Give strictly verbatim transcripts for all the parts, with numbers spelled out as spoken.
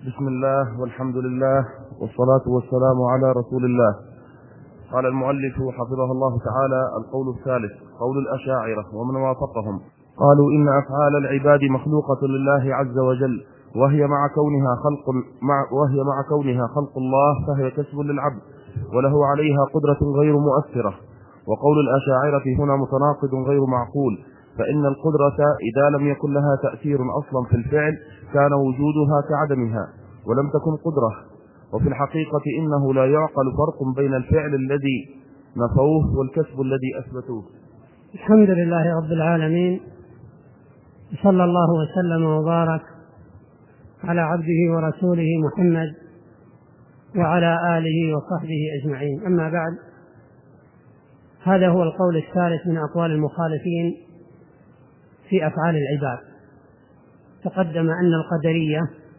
بسم الله والحمد لله والصلاة والسلام على رسول الله. قال المؤلف حفظه الله تعالى: القول الثالث قول الأشاعرة ومن وافقهم، قالوا إن أفعال العباد مخلوقة لله عز وجل، وهي مع كونها خلق مع وهي مع كونها خلق الله فهي كسب للعبد وله عليها قدرة غير مؤثرة. وقول الأشاعرة هنا متناقض غير معقول، فإن القدرة إذا لم يكن لها تأثير أصلا في الفعل كان وجودها كعدمها ولم تكن قدرة. وفي الحقيقة إنه لا يعقل فرق بين الفعل الذي نفوه والكسب الذي أثبتوه. الحمد لله رب العالمين، صلى الله وسلم وبارك على عبده ورسوله محمد وعلى آله وصحبه أجمعين. أما بعد، هذا هو القول الثالث من أقوال المخالفين في أفعال العباد. تقدم أن القدرية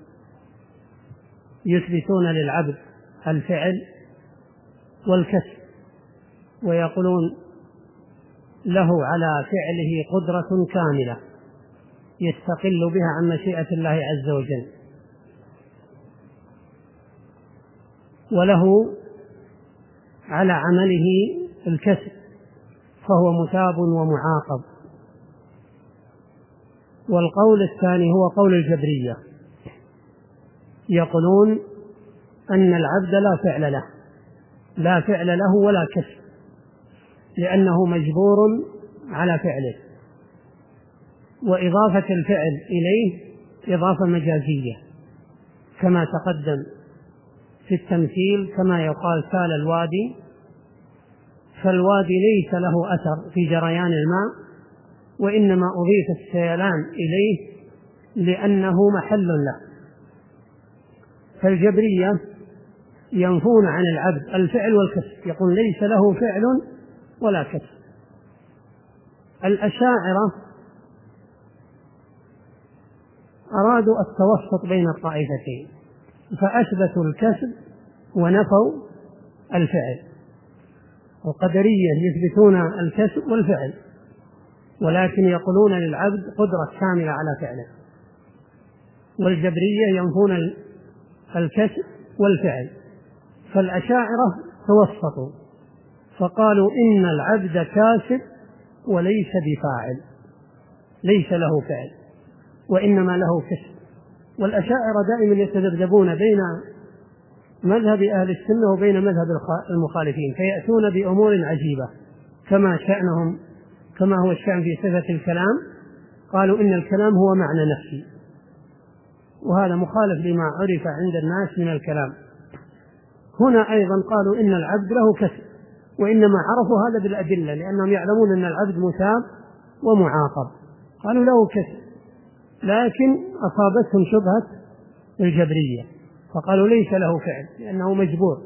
يثبتون للعبد الفعل والكسب، ويقولون له على فعله قدرة كاملة يستقل بها عن مشيئة الله عز وجل، وله على عمله الكسب فهو مثاب ومعاقب. والقول الثاني هو قول الجبرية، يقولون أن العبد لا فعل له لا فعل له ولا كسب، لأنه مجبور على فعله، وإضافة الفعل إليه إضافة مجازية كما تقدم في التمثيل، كما يقال سال الوادي، فالوادي ليس له أثر في جريان الماء، وإنما أضيف السيلان إليه لأنه محل له. فالجبرية ينفون عن العبد الفعل والكسب، يقول ليس له فعل ولا كسب. الأشاعرة أرادوا التوسط بين الطائفتين، فأثبتوا الكسب ونفوا الفعل. القدرية يثبتون الكسب والفعل، ولكن يقولون للعبد قدرة كاملة على فعله. والجبرية ينفون الكسب والفعل. فالأشاعرة توسطوا فقالوا إن العبد كاسب وليس بفاعل، ليس له فعل وإنما له كسب. والأشاعرة دائما يتذبذبون بين مذهب أهل السنة وبين مذهب المخالفين، فيأتون بأمور عجيبة كما شأنهم كما هو الشأن في صفة الكلام. قالوا إن الكلام هو معنى نفسي، وهذا مخالف لما عرف عند الناس من الكلام. هنا أيضا قالوا إن العبد له كسب، وإنما عرفوا هذا بالأدلة لأنهم يعلمون أن العبد مثاب ومعاقب. قالوا له كسب، لكن أصابتهم شبهة الجبرية فقالوا ليس له فعل لأنه مجبور.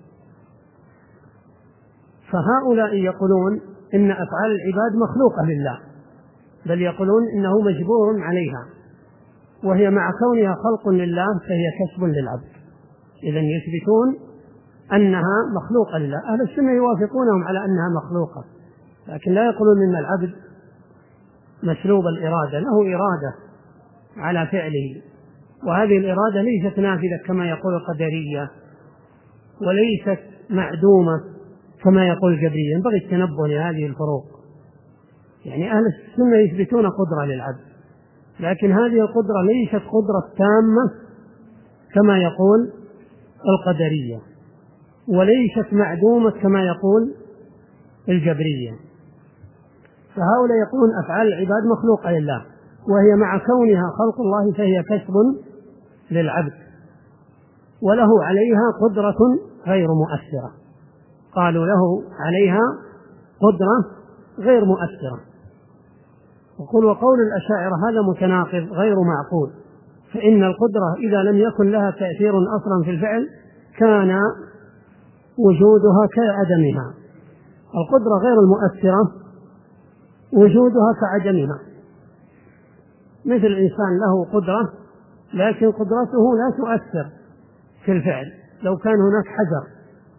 فهؤلاء يقولون إن أفعال العباد مخلوقة لله، بل يقولون إنه مجبور عليها، وهي مع كونها خلق لله فهي كسب للعبد. إذن يثبتون أنها مخلوقة لله. أهل السنة يوافقونهم على أنها مخلوقة، لكن لا يقولون إن العبد مسلوب الإرادة، له إرادة على فعله، وهذه الإرادة ليست نافذة كما يقول القدرية، وليست معدومة كما يقول الجبرية. ينبغي التنبه لهذه الفروق. يعني أهل السنة يثبتون قدرة للعبد، لكن هذه القدرة ليست قدرة تامة كما يقول القدرية، وليست معدومة كما يقول الجبرية. فهؤلاء يقولون أفعال العباد مخلوقة لله، وهي مع كونها خلق الله فهي كسب للعبد وله عليها قدرة غير مؤثرة. قالوا له عليها قدرة غير مؤثرة. وقل وقول الأشاعرة هذا متناقض غير معقول، فإن القدرة إذا لم يكن لها تأثير أصلا في الفعل كان وجودها كعدمها. القدرة غير المؤثرة وجودها كعدمها، مثل الإنسان له قدرة لكن قدرته لا تؤثر في الفعل. لو كان هناك حجر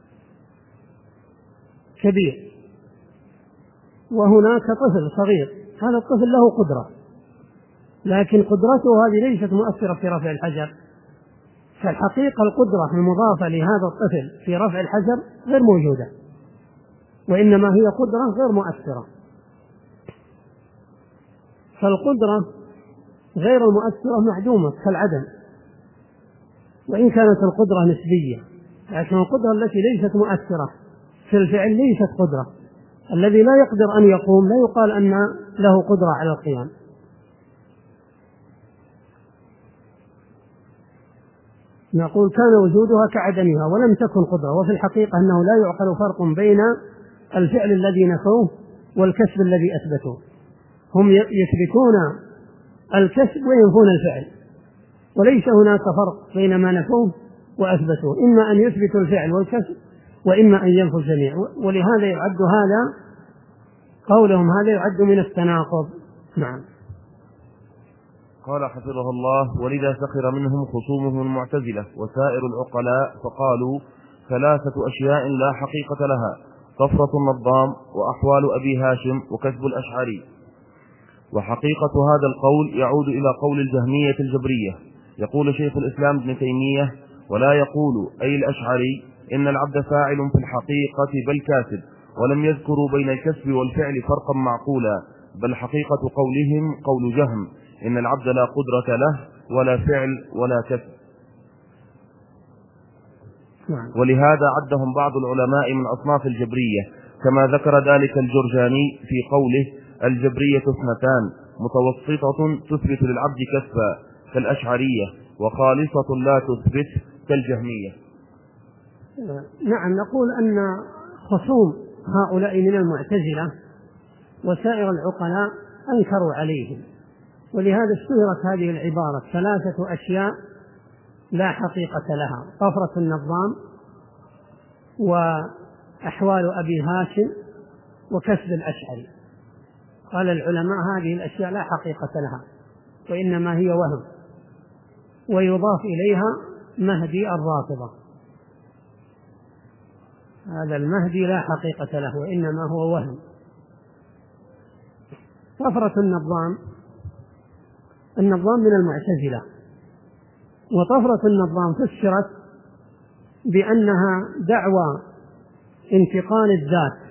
كبير وهناك طفل صغير، هذا الطفل له قدرة، لكن قدرته هذه ليست مؤثرة في رفع الحجر، فالحقيقة القدرة المضافة لهذا الطفل في رفع الحجر غير موجودة، وإنما هي قدرة غير مؤثرة. فالقدرة غير المؤثرة معدومة كالعدم، وإن كانت القدرة نسبية، لكن القدرة التي ليست مؤثرة في الفعل ليست قدرة. الذي لا يقدر أن يقوم لا يقال أن له قدرة على القيام. نقول كان وجودها كعدمها ولم تكن قدرة، وفي الحقيقة أنه لا يعقل فرق بين الفعل الذي نفوه والكسب الذي أثبتوه. هم يثبتون الكسب وينفون الفعل، وليس هناك فرق بين ما نفوه وأثبتوه، إما أن يثبتوا الفعل والكسب وإما أن ينفوا الجميع. ولهذا يعد هذا قولهم هذا يعد من التناقض. نعم. قال حفظه الله: ولذا سخر منهم خصومهم المعتزلة وسائر العقلاء فقالوا: ثلاثة أشياء لا حقيقة لها، طفرة النظام وأحوال أبي هاشم وكسب الأشعري. وحقيقة هذا القول يعود إلى قول الجهمية الجبرية. يقول شيخ الإسلام ابن تيمية: ولا يقول أي الأشعري إن العبد فاعل في الحقيقة بل كاسب، ولم يذكروا بين الكسب والفعل فرقا معقولا، بل حقيقة قولهم قول جهم: إن العبد لا قدرة له ولا فعل ولا كسب. ولهذا عدهم بعض العلماء من أصناف الجبرية، كما ذكر ذلك الجرجاني في قوله: الجبرية اثنتان، متوسطة تثبت للعبد كسبا كالأشعرية، وخالصة لا تثبت كالجهمية. نعم، نقول أن خصوم هؤلاء من المعتزلة وسائر العقلاء أنكروا عليهم، ولهذا اشتهرت هذه العبارة: ثلاثة أشياء لا حقيقة لها، طفرة النظام وأحوال أبي هاشم وكسب الأشعري. قال العلماء هذه الأشياء لا حقيقة لها وإنما هي وهم، ويضاف إليها مهدي الرافضة. هذا المهدي لا حقيقة له وإنما هو وهم. طفرة النظام، النظام من المعتزلة، وطفرة النظام فسرت بأنها دعوى انتقال الذات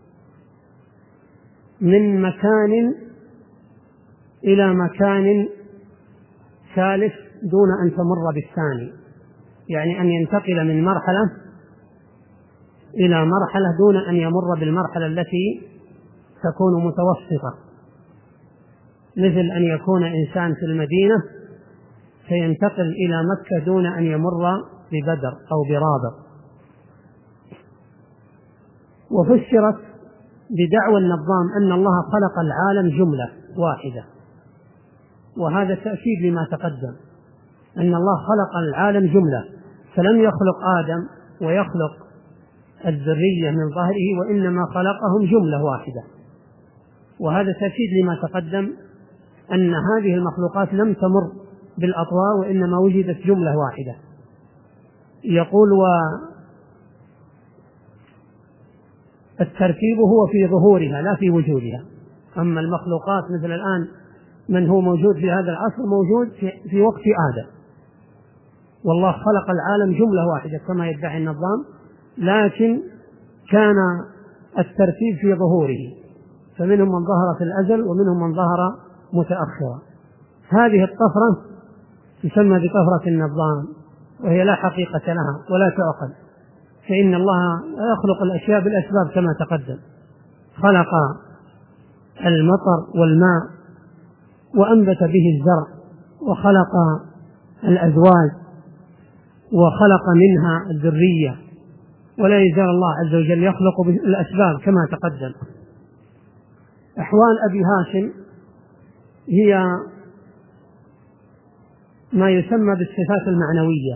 من مكان إلى مكان ثالث دون أن تمر بالثاني، يعني أن ينتقل من مرحلة إلى مرحلة دون أن يمر بالمرحلة التي تكون متوسطة، مثل أن يكون إنسان في المدينة فينتقل إلى مكة دون أن يمر ببدر أو برابر. وفسرت بدعوى النظام أن الله خلق العالم جملة واحدة، وهذا تأكيد لما تقدم، أن الله خلق العالم جملة، فلم يخلق آدم ويخلق الذرية من ظهره، وإنما خلقهم جملة واحدة. وهذا تأكيد لما تقدم أن هذه المخلوقات لم تمر بالأطوار وإنما وجدت جملة واحدة. يقول: والترتيب هو في ظهورها لا في وجودها. أما المخلوقات مثل الآن من هو موجود في هذا العصر موجود في وقت آدم، والله خلق العالم جملة واحدة كما يدعي النظام، لكن كان الترتيب في ظهوره، فمنهم من ظهر في الأزل ومنهم من ظهر متأخرا. هذه الطفرة تسمى بطفرة النظام، وهي لا حقيقة لها ولا تعقل، فإن الله يخلق الأشياء بالأسباب كما تقدم. خلق المطر والماء وأنبت به الزرع، وخلق الأزواج وخلق منها الذرية، ولا يزال الله عز وجل يخلق بالأسباب كما تقدم. أحوال أبي هاشم هي ما يسمى بالصفات المعنوية،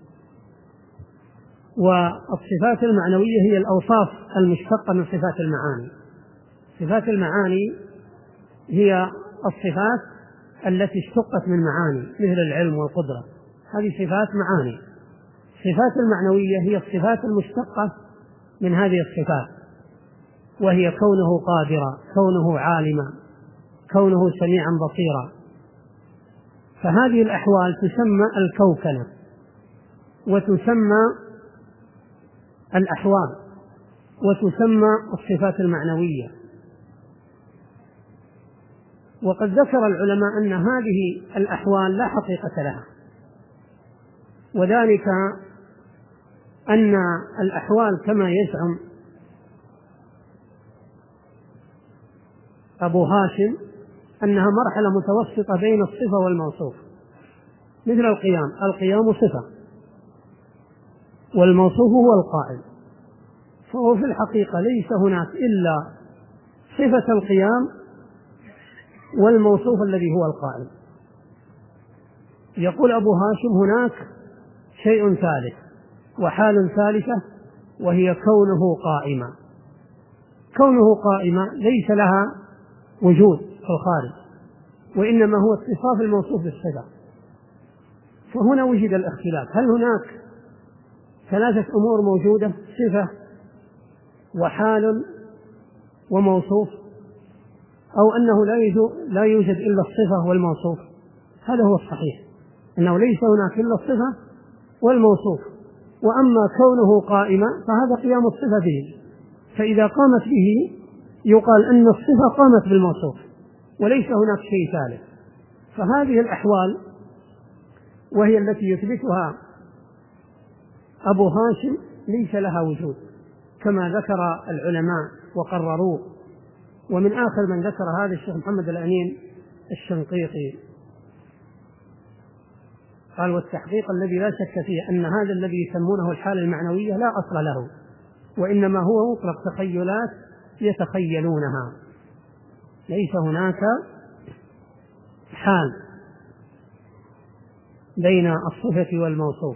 والصفات المعنوية هي الأوصاف المشتقة من صفات المعاني. صفات المعاني هي الصفات التي اشتقت من معاني مثل العلم والقدرة، هذه صفات معاني. الصفات المعنوية هي الصفات المشتقة من هذه الصفات، وهي كونه قادرا، كونه عالما، كونه سميعا بصيرا. فهذه الأحوال تسمى الكوكنة، وتسمى الأحوال وتسمى الصفات المعنوية. وقد ذكر العلماء أن هذه الأحوال لا حقيقة لها، وذلك أن الأحوال كما يزعم أبو هاشم أنها مرحلة متوسطة بين الصفة والموصوف، مثل القيام، القيام صفة والموصوف هو القائم، فهو في الحقيقة ليس هناك إلا صفة القيام والموصوف الذي هو القائم. يقول أبو هاشم هناك شيء ثالث وحال ثالثة وهي كونه قائما. كونه قائما ليس لها وجود في الخارج، وإنما هو اتصاف الموصوف بالصفة. فهنا وجد الاختلاف، هل هناك ثلاثة أمور موجودة، صفة وحال وموصوف، أو أنه لا يوجد إلا الصفة والموصوف؟ هذا هو الصحيح، أنه ليس هناك إلا الصفة والموصوف، وأما كونه قائما فهذا قيام الصفة به، فإذا قامت به يقال أن الصفة قامت بالموصوف وليس هناك شيء ثالث. فهذه الأحوال وهي التي يثبتها أبو هاشم ليس لها وجود كما ذكر العلماء وقرروا، ومن آخر من ذكر هذا الشيخ محمد الأمين الشنقيطي، قال: والتحقيق الذي لا شك فيه أن هذا الذي يسمونه الحالة المعنوية لا أصل له، وإنما هو مطلق تخيلات يتخيلونها، ليس هناك حال بين الصفة والموصوف،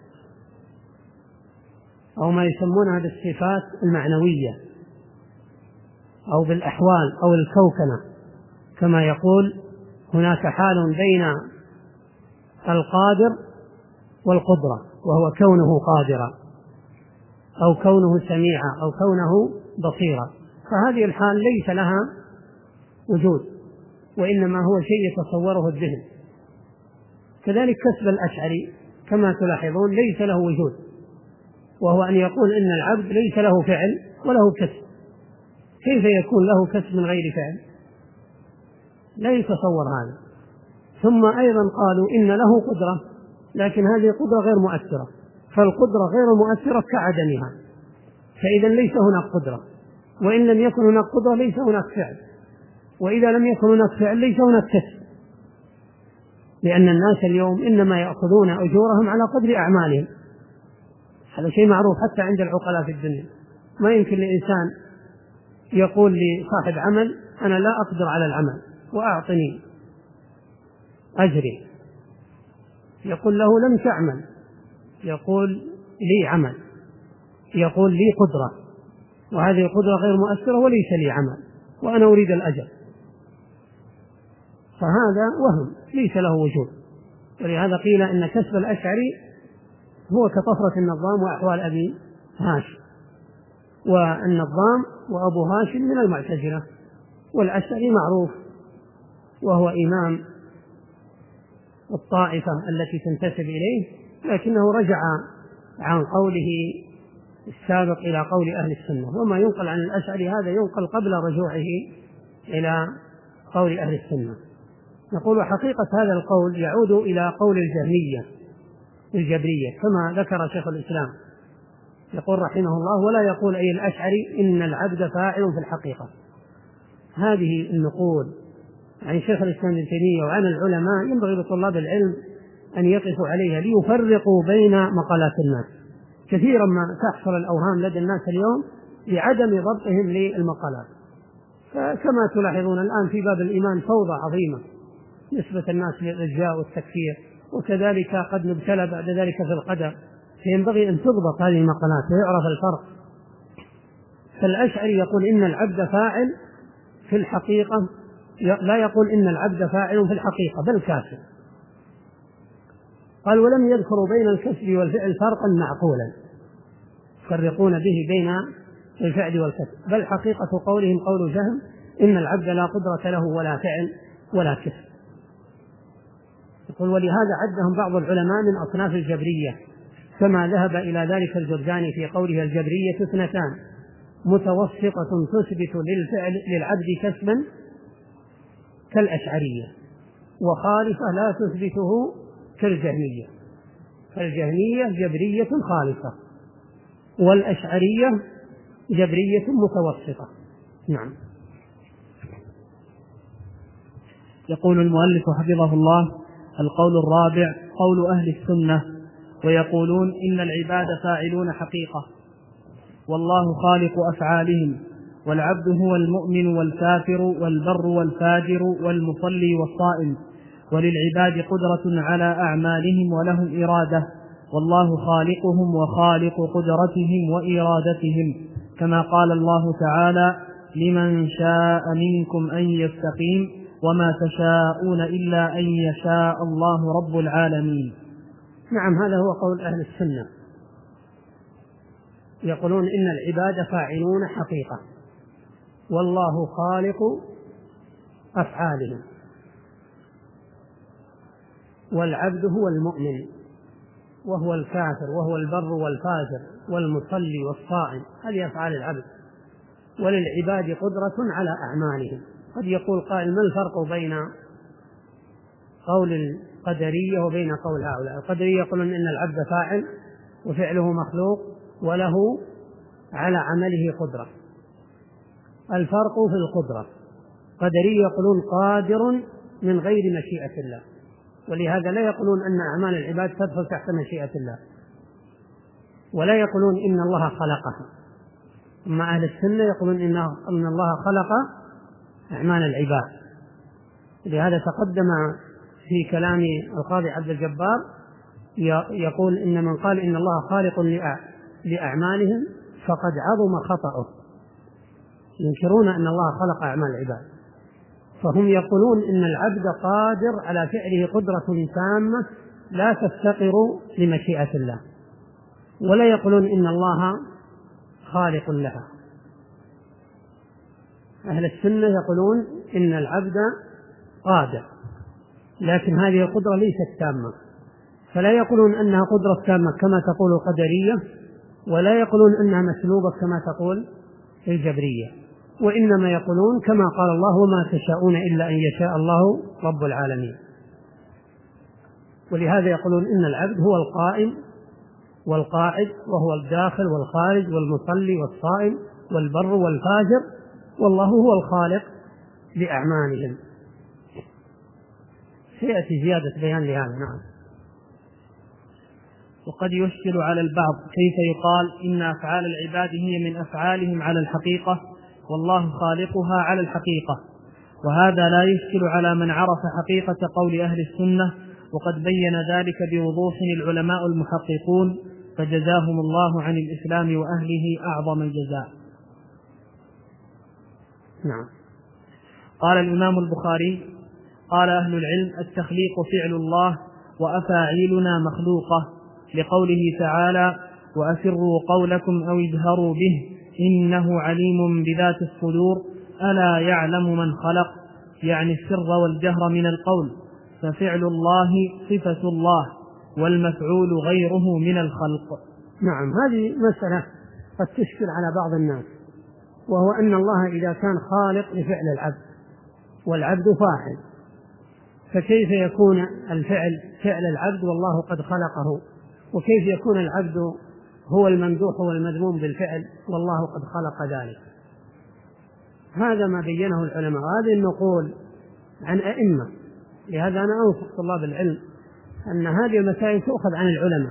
أو ما يسمونها بالصفات المعنوية أو بالأحوال أو الكوكنة، كما يقول هناك حال بين القادر والقدرة وهو كونه قادرا أو كونه سميعا أو كونه بصيرا، فهذه الحال ليس لها وجود وإنما هو شيء يتصوره الذهن. كذلك كسب الأشعري كما تلاحظون ليس له وجود، وهو أن يقول إن العبد ليس له فعل وله كسب. كيف يكون له كسب من غير فعل؟ لا يتصور هذا. ثم أيضا قالوا إن له قدرة، لكن هذه قدرة غير مؤثرة، فالقدرة غير مؤثرة كعدمها، فإذا ليس هناك قدرة، وإن لم يكن هناك قدرة ليس هناك فعل، وإذا لم يكن هناك فعل ليس هناك كسب، لأن الناس اليوم إنما يأخذون أجورهم على قدر أعمالهم. هذا شيء معروف حتى عند العقلاء في الدنيا. ما يمكن لإنسان يقول لصاحب عمل: أنا لا أقدر على العمل وأعطني أجري، يقول له: لم تعمل، يقول: لي عمل، يقول: لي قدرة، وهذه القدرة غير مؤثرة وليس لي عمل وأنا أريد الأجر، فهذا وهم ليس له وجود. ولهذا قيل إن كسب الأشعري هو كطفرة النظام وأحوال أبي هاشم، والنظام وأبو هاشم من المعتزلة، والأشعري معروف وهو إمام الطائفة التي تنتسب إليه، لكنه رجع عن قوله السابق إلى قول أهل السنة، وما ينقل عن الأشعري هذا ينقل قبل رجوعه إلى قول أهل السنة. نقول حقيقة هذا القول يعود إلى قول الجهمية الجبرية كما ذكر شيخ الإسلام، يقول رحمه الله: ولا يقول أي الأشعري إن العبد فاعل في الحقيقة. هذه النقول عن شيخ الإسلام ابن تيمية وعن العلماء ينبغي لطلاب العلم أن يقفوا عليها ليفرقوا بين مقالات الناس. كثيرا ما تحصل الأوهام لدى الناس اليوم لعدم ضبطهم للمقالات، فكما تلاحظون الآن في باب الإيمان فوضى عظيمة نسبة الناس للإرجاء والتكفير، وكذلك قد نبتلى بعد ذلك في القدر، فينبغي أن تضبط هذه المقالات ويعرف الفرق. فالأشعري يقول إن العبد فاعل في الحقيقة، لا يقول إن العبد فاعل في الحقيقة بل كافر. قال: ولم يذكروا بين الكسب والفعل فرقا معقولا يفرقون به بين الفعل والكسب، بل حقيقة قولهم قول جهم: إن العبد لا قدرة له ولا فعل ولا كسب. يقول: ولهذا عدهم بعض العلماء من أصناف الجبرية كما ذهب إلى ذلك الجرجاني في قوله الجبرية اثنتان: متوسطة تثبت للفعل للعبد كسبا كالأشعرية، وخالصة لا تثبته كالجهمية. فالجهمية جبرية خالصة، والأشعرية جبرية متوسطة. نعم. يقول المؤلف حفظه الله: القول الرابع قول أهل السنة، ويقولون إن العباد فاعلون حقيقة، والله خالق أفعالهم، والعبد هو المؤمن والكافر والبر والفاجر والمصلي والصائم، وللعباد قدرة على أعمالهم ولهم إرادة، والله خالقهم وخالق قدرتهم وإرادتهم، كما قال الله تعالى: لمن شاء منكم أن يستقيم وما تشاءون إلا أن يشاء الله رب العالمين. نعم، هذا هو قول أهل السنة، يقولون إن العباد فاعلون حقيقة، والله خالق أفعالهم، والعبد هو المؤمن وهو الكافر وهو البر والفاجر والمصلي والصائم، هذه أفعال العبد، وللعباد قدرة على أعمالهم. قد يقول قائل: ما الفرق بين قول القدرية وبين قول هؤلاء؟ القدرية يقولون إن العبد فاعل وفعله مخلوق وله على عمله قدرة. الفرق في القدرة: قدرية يقولون قادر من غير مشيئة الله، ولهذا لا يقولون أن أعمال العباد تدخل تحت مشيئة الله، ولا يقولون إن الله خلقها. أما أهل السنة يقولون إن الله خلق أعمال العباد. لهذا تقدم في كلام القاضي عبد الجبار يقول: إن من قال إن الله خالق لأعمالهم فقد عظم خطأه. ينكرون أن الله خلق أعمال العباد، فهم يقولون إن العبد قادر على فعله قدرة تامة لا تفتقر لمشيئة الله، ولا يقولون إن الله خالق لها. أهل السنة يقولون إن العبد قادر، لكن هذه القدرة ليست تامة، فلا يقولون أنها قدرة تامة كما تقول القدرية، ولا يقولون أنها مسلوبة كما تقول الجبرية، وإنما يقولون كما قال الله: وما تشاءون إلا أن يشاء الله رب العالمين. ولهذا يقولون إن العبد هو القائم والقاعد، وهو الداخل والخارج والمصلي والصائم والبر والفاجر، والله هو الخالق لأعمالهم. سيأتي زيادة بيان لهذا. نعم. وقد يشكل على البعض كيف يقال إن أفعال العباد هي من أفعالهم على الحقيقة، والله خالقها على الحقيقة، وهذا لا يشكل على من عرف حقيقة قول أهل السنة، وقد بين ذلك بوضوح العلماء المحققون، فجزاهم الله عن الإسلام وأهله أعظم الجزاء. نعم. قال الإمام البخاري: قال أهل العلم: التخليق فعل الله، وأفاعيلنا مخلوقة، لقوله تعالى: وأسروا قولكم أو اجهروا به إنه عليم بذات الصدور، ألا يعلم من خلق، يعني السر والجهر من القول، ففعل الله صفة الله، والمفعول غيره من الخلق. نعم، هذه مسألة قد تشكل على بعض الناس، وهو أن الله إذا كان خالق لفعل العبد والعبد فاعل، فكيف يكون الفعل فعل العبد والله قد خلقه؟ وكيف يكون العبد هو الممدوح والمذموم بالفعل والله قد خلق ذلك؟ هذا ما بينه العلماء، هذه النقول عن أئمة. لهذا أنا أنصح طلاب العلم أن هذه المسائل تؤخذ عن العلماء.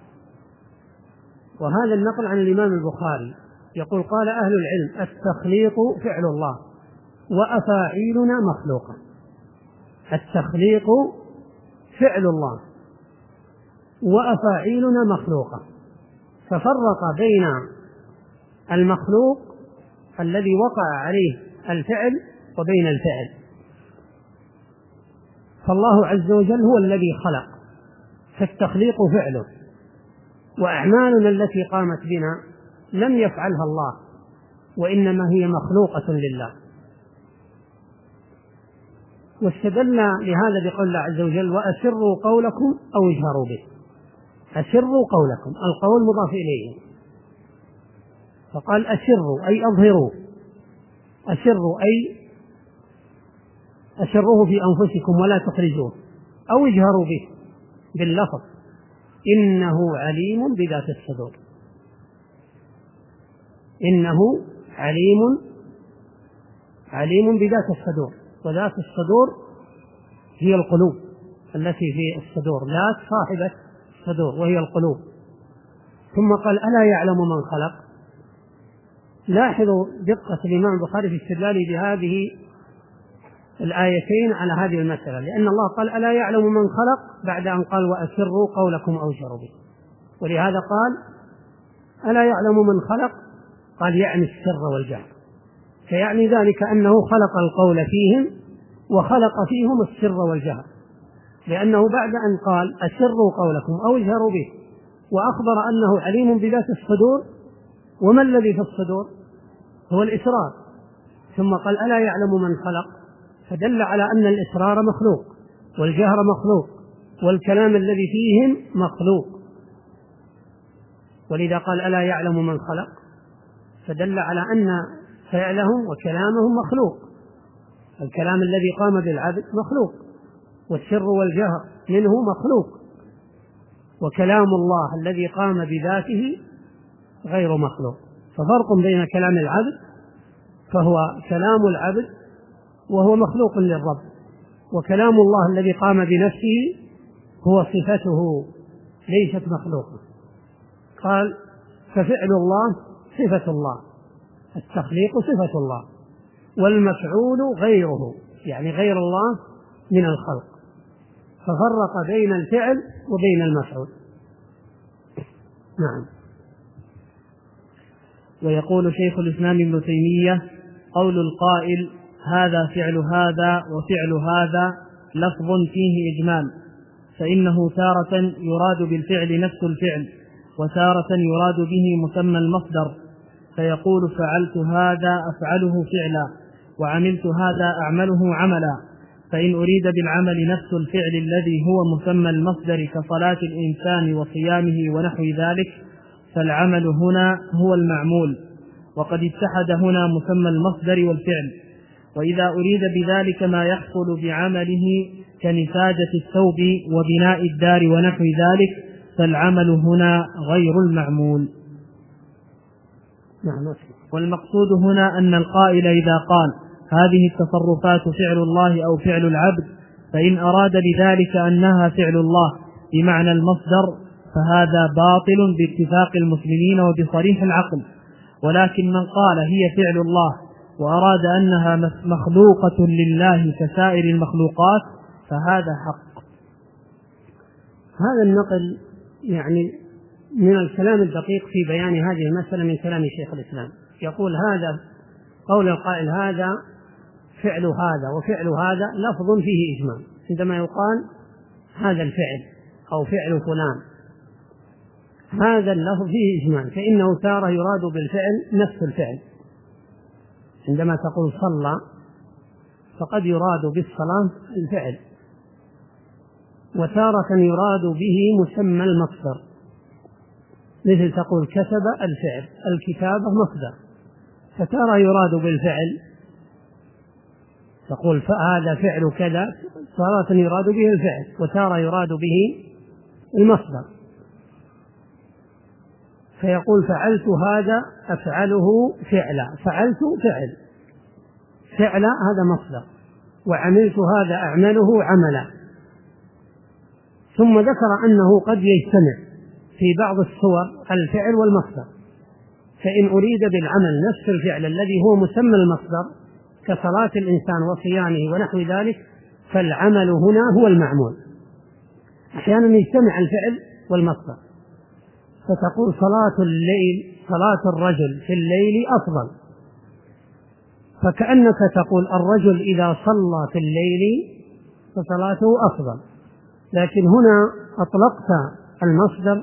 وهذا النقل عن الإمام البخاري يقول: قال أهل العلم: التخليق فعل الله، وأفاعيلنا مخلوقة. التخليق فعل الله، وأفاعيلنا مخلوقة. ففرق بين المخلوق الذي وقع عليه الفعل وبين الفعل. فالله عز وجل هو الذي خلق، فالتخليق فعله، وأعمالنا التي قامت بنا لم يفعلها الله، وإنما هي مخلوقة لله. واستدل لهذا بقول الله عز وجل: وأسروا قولكم أو اجهروا به. أسروا قولكم، القول مضاف إليه، فقال أسروا أي أظهروا، أسروا أي أسروه في أنفسكم ولا تخرجوه، أو اجهروا به باللفظ، إنه عليم بذات الصدور. إنه عليم عليم بذات الصدور، وذات الصدور هي القلوب التي في الصدور، ذات صاحبة الصدور وهي القلوب. ثم قال ألا يعلم من خلق. لاحظوا دقة الإمام البخاري في استدلاله بهذه الآيتين على هذه المسألة، لأن الله قال ألا يعلم من خلق بعد أن قال وأسروا قولكم أو اجهروا به، ولهذا قال ألا يعلم من خلق، قال يعني السر والجهر، فيعني ذلك أنه خلق القول فيهم وخلق فيهم السر والجهر، لأنه بعد أن قال أسروا قولكم أو اجهروا به وأخبر أنه عليم بذات الصدور، وما الذي في الصدور هو الإسرار، ثم قال ألا يعلم من خلق، فدل على أن الإسرار مخلوق والجهر مخلوق والكلام الذي فيهم مخلوق، ولذا قال ألا يعلم من خلق، فدل على أن فعلهم وكلامهم مخلوق، الكلام الذي قام بالعبد مخلوق، والسر والجهر منه مخلوق، وكلام الله الذي قام بذاته غير مخلوق. ففرق بين كلام العبد فهو كلام العبد وهو مخلوق للرب، وكلام الله الذي قام بنفسه هو صفته ليست مخلوقة. قال ففعل الله صفة الله، التخليق صفة الله، والمفعول غيره يعني غير الله من الخلق، ففرق بين الفعل وبين المفعول. نعم. ويقول شيخ الإسلام ابن تيمية قول القائل هذا فعل هذا وفعل هذا لفظ فيه إجمال، فإنه تارة يراد بالفعل نفس الفعل، وتارة يراد به مسمى المصدر، فيقول فعلت هذا أفعله فعلا، وعملت هذا أعمله عملا، فإن أريد بالعمل نفس الفعل الذي هو مسمى المصدر كصلاة الإنسان وصيامه ونحو ذلك، فالعمل هنا هو المعمول، وقد اتحد هنا مسمى المصدر والفعل. وإذا أريد بذلك ما يحصل بعمله كنساجة الثوب وبناء الدار ونحو ذلك، فالعمل هنا غير المعمول. والمقصود هنا أن القائل إذا قال هذه التصرفات فعل الله أو فعل العبد، فإن أراد بذلك أنها فعل الله بمعنى المصدر فهذا باطل باتفاق المسلمين وبصريح العقل، ولكن من قال هي فعل الله وأراد أنها مخلوقة لله كسائر المخلوقات فهذا حق. هذا النقل يعني من الكلام الدقيق في بيان هذه المسألة من كلام شيخ الإسلام. يقول هذا قول القائل هذا فعل هذا وفعل هذا لفظ فيه إجمال، عندما يقال هذا الفعل أو فعل فلان هذا اللفظ فيه إجمال، فإنه تارة يراد بالفعل نفس الفعل، عندما تقول صلى فقد يراد بالصلاة الفعل، وتارة يراد به مسمى المصدر، مثل تقول كتب الفعل، الكتابة مصدر، فتارة يراد بالفعل تقول فهذا فعل كذا، تارة يراد به الفعل وتارة يراد به المصدر، فيقول فعلت هذا أفعله فعلا، فعلت فعل، فعل هذا مصدر، وعملت هذا أعمله عملا. ثم ذكر أنه قد يجتمع في بعض الصور الفعل والمصدر، فإن أريد بالعمل نفس الفعل الذي هو مسمى المصدر كصلاة الإنسان وصيامه ونحو ذلك، فالعمل هنا هو المعمول. أحيانا يجتمع الفعل والمصدر، فتقول صلاة الليل صلاة الرجل في الليل أفضل، فكأنك تقول الرجل إذا صلى في الليل فصلاته أفضل، لكن هنا أطلقت المصدر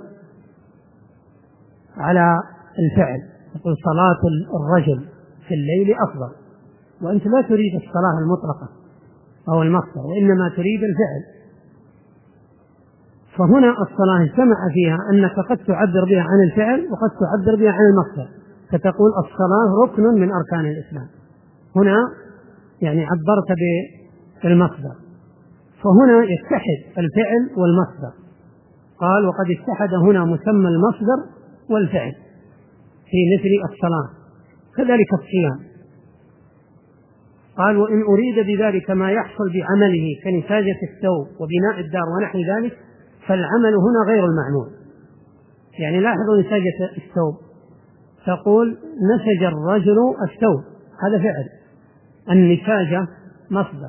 على الفعل، تقول صلاة الرجل في الليل أفضل، وأنت لا تريد الصلاة المطلقة أو المصدر، وإنما تريد الفعل، فهنا الصلاة اجتمع فيها أنك قد تعبر بها عن الفعل وقد تعبر بها عن المصدر، فتقول الصلاة ركن من أركان الإسلام. هنا يعني عبرت بالمصدر، فهنا يتحد الفعل والمصدر. قال وقد اتحد هنا مسمى المصدر والفعل في مثل الصلاة، كذلك الصيام. قال وإن أريد بذلك ما يحصل بعمله كنساجة الثوب وبناء الدار ونحو ذلك فالعمل هنا غير المعمول. يعني لاحظوا نساجة الثوب، تقول نسج الرجل الثوب، هذا فعل، النساجة مصدر.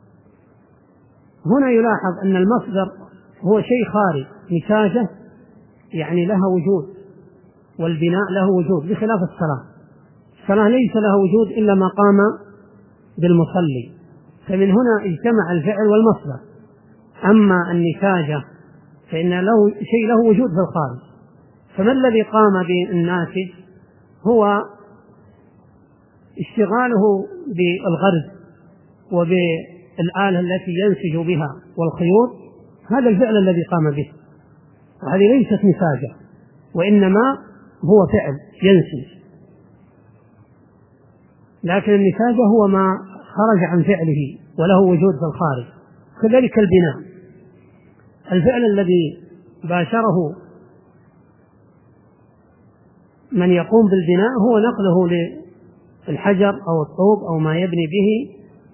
هنا يلاحظ أن المصدر هو شيء خارج، نساجة يعني لها وجود والبناء له وجود، بخلاف الصلاة. الصلاة ليس لها وجود إلا ما قام بالمصلي، فمن هنا اجتمع الفعل والمصدر. أما النساجة فإن له شيء له وجود في الخارج، فما الذي قام بالناسج هو اشتغاله بالغرز وبالآلة التي ينسج بها والخيوط، هذا الفعل الذي قام به، وهذه ليست نساجة وإنما هو فعل ينسج. لكن النساجة هو ما خرج عن فعله وله وجود في الخارج. كذلك البناء، الفعل الذي باشره من يقوم بالبناء هو نقله للحجر أو الطوب أو ما يبني به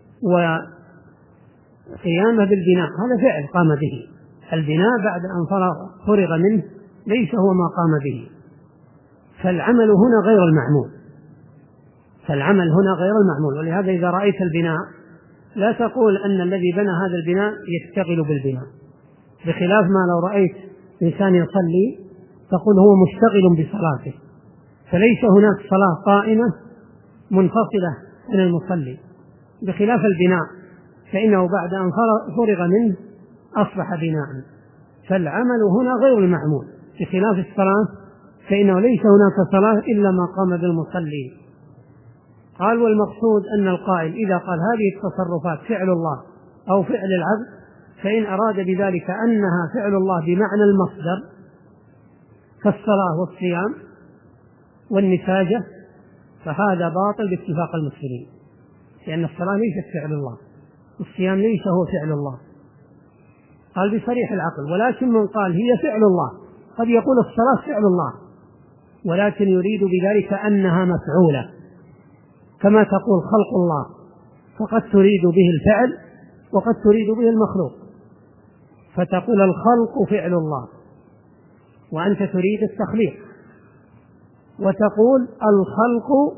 وقيامه بالبناء، هذا فعل قام به. البناء بعد أن فرغ منه ليس هو ما قام به، فالعمل هنا غير المعمول، فالعمل هنا غير المعمول. ولهذا إذا رأيت البناء لا تقول أن الذي بنى هذا البناء يشتغل بالبناء، بخلاف ما لو رأيت إنسان يصلي تقول هو مشتغل بصلاته، فليس هناك صلاة قائمة منفصلة عن المصلي، بخلاف البناء فإنه بعد أن فرغ منه أصبح بناء. فالعمل هنا غير المعمول، بخلاف الصلاة فإنه ليس هناك صلاة إلا ما قام بالمصلي. قال والمقصود أن القائل إذا قال هذه التصرفات فعل الله أو فعل العبد فإن أراد بذلك أنها فعل الله بمعنى المصدر كالصلاة والصيام والنساجة فهذا باطل باتفاق المسلمين، لأن الصلاة ليست فعل الله والصيام ليس هو فعل الله. قال بصريح العقل. ولكن من قال هي فعل الله، قد يقول الصلاة فعل الله ولكن يريد بذلك أنها مفعولة، كما تقول خلق الله، فقد تريد به الفعل وقد تريد به المخلوق، فتقول الخلق فعل الله وأنت تريد التخليق، وتقول الخلق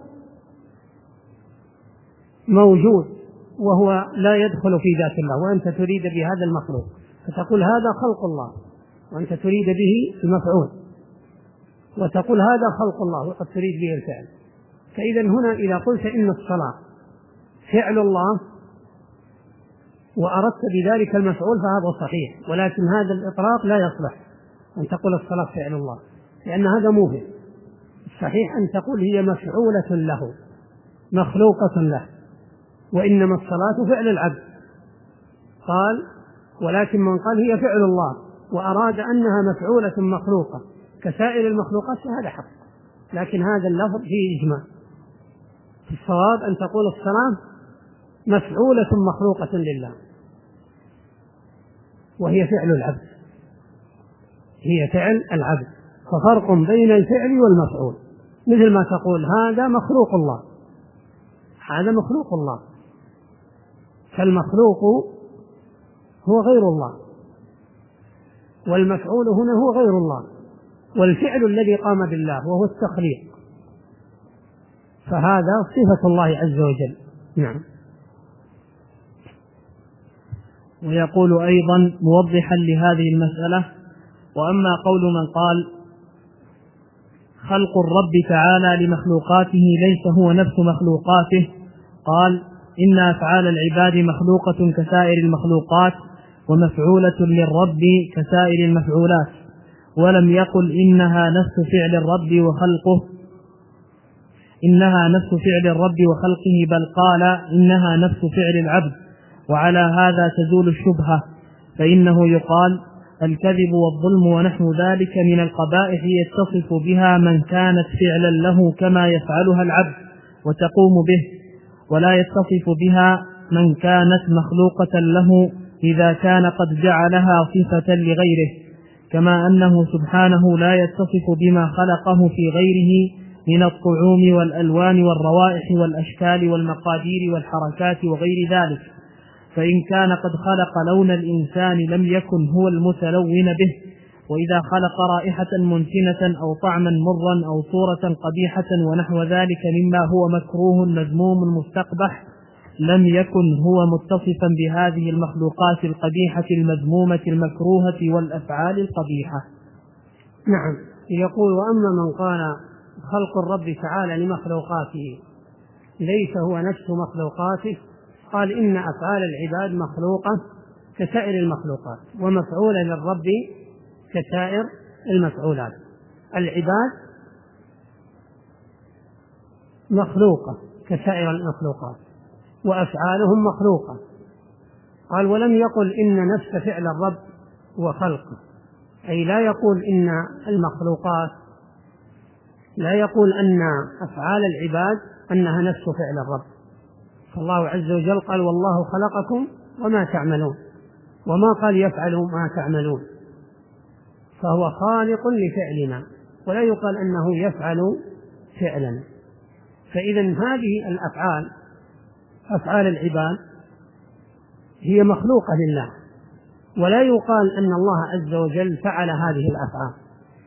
موجود وهو لا يدخل في ذات الله وأنت تريد بهذا المخلوق، فتقول هذا خلق الله وأنت تريد به المفعول، وتقول هذا خلق الله وقد تريد به الفعل. فإذا هنا إذا قلت إن الصلاة فعل الله وأردت بذلك المفعول فهذا صحيح، ولكن هذا الإطلاق لا يصلح أن تقول الصلاة فعل الله، لأن هذا موهم. الصحيح أن تقول هي مفعولة له مخلوقة له، وإنما الصلاة فعل العبد. قال ولكن من قال هي فعل الله وأراد أنها مفعولة مخلوقة كسائر المخلوقات فهذا حق، لكن هذا اللفظ فيه إجماع. الصواب أن تقول الصلاة مفعولة مخلوقة لله وهي فعل العبد، هي فعل العبد، ففرق بين الفعل والمفعول. مثل ما تقول هذا مخلوق الله، هذا مخلوق الله، فالمخلوق هو غير الله والمفعول هنا هو غير الله، والفعل الذي قام بالله وهو التخليق، فهذا صفة الله عز وجل. نعم. ويقول أيضا موضحا لهذه المسألة: وأما قول من قال خلق الرب تعالى لمخلوقاته ليس هو نفس مخلوقاته، قال إن أفعال العباد مخلوقة كسائر المخلوقات ومفعولة للرب كسائر المفعولات، ولم يقل إنها نفس فعل الرب وخلقه إنها نفس فعل الرب وخلقه، بل قال إنها نفس فعل العبد. وعلى هذا تزول الشبهة، فإنه يقال الكذب والظلم ونحو ذلك من القبائح يتصف بها من كانت فعلا له كما يفعلها العبد وتقوم به، ولا يتصف بها من كانت مخلوقة له إذا كان قد جعلها صفة لغيره، كما أنه سبحانه لا يتصف بما خلقه في غيره من الطعوم والألوان والروائح والأشكال والمقادير والحركات وغير ذلك، فإن كان قد خلق لون الإنسان لم يكن هو المتلون به، وإذا خلق رائحة منتنة أو طعما مرا أو صورة قبيحة ونحو ذلك مما هو مكروه مذموم مستقبح لم يكن هو متصفا بهذه المخلوقات القبيحة المذمومة المكروهة والأفعال القبيحة. نعم. يقول: وأما من قال خلق الرب تعالى لمخلوقاته ليس هو نفس مخلوقاته، قال إن أفعال العباد مخلوقة كسائر المخلوقات ومفعولة للرب كسائر المفعولات. العباد مخلوقة كسائر المخلوقات وأفعالهم مخلوقة. قال: ولم يقل إن نفس فعل الرب وخلقه، أي لا يقول إن المخلوقات، لا يقول أن أفعال العباد أنها نفس فعل الرب. فالله عز وجل قال: والله خلقكم وما تعملون، وما قال يفعل ما تعملون، فهو خالق لفعلنا ولا يقال أنه يفعل فعلا. فإذا هذه الأفعال أفعال العباد هي مخلوقة لله، ولا يقال أن الله عز وجل فعل هذه الأفعال.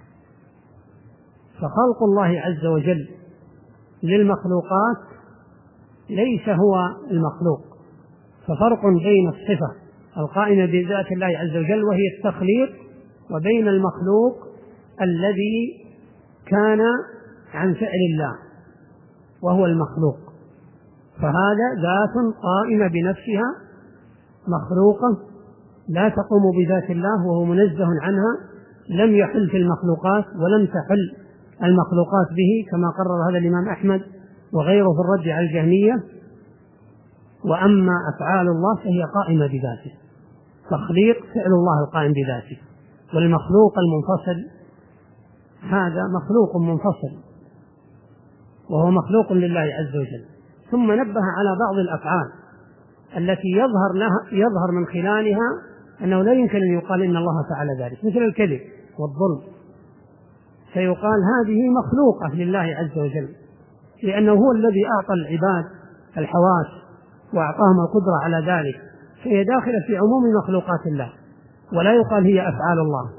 فخلق الله عز وجل للمخلوقات ليس هو المخلوق، ففرق بين الصفة القائمة بذات الله عز وجل وهي التخليق، وبين المخلوق الذي كان عن فعل الله وهو المخلوق. فهذا ذات قائمة بنفسها مخلوقة لا تقوم بذات الله وهو منزه عنها، لم يحل في المخلوقات ولم تحل المخلوقات به، كما قرر هذا الإمام أحمد وغيره في الرد على الجهمية. وأما أفعال الله فهي قائمة بذاته، تخليق فعل الله القائم بذاته، والمخلوق المنفصل هذا مخلوق منفصل وهو مخلوق لله عز وجل. ثم نبه على بعض الأفعال التي يظهر لها يظهر من خلالها أنه لا يمكن أن يقال إن الله فعل ذلك، مثل الكذب والظلم، فيقال هذه مخلوقة لله عز وجل، لأنه هو الذي أعطى العباد الحواس وأعطاهم القدرة على ذلك، فهي داخلة في عموم مخلوقات الله، ولا يقال هي أفعال الله.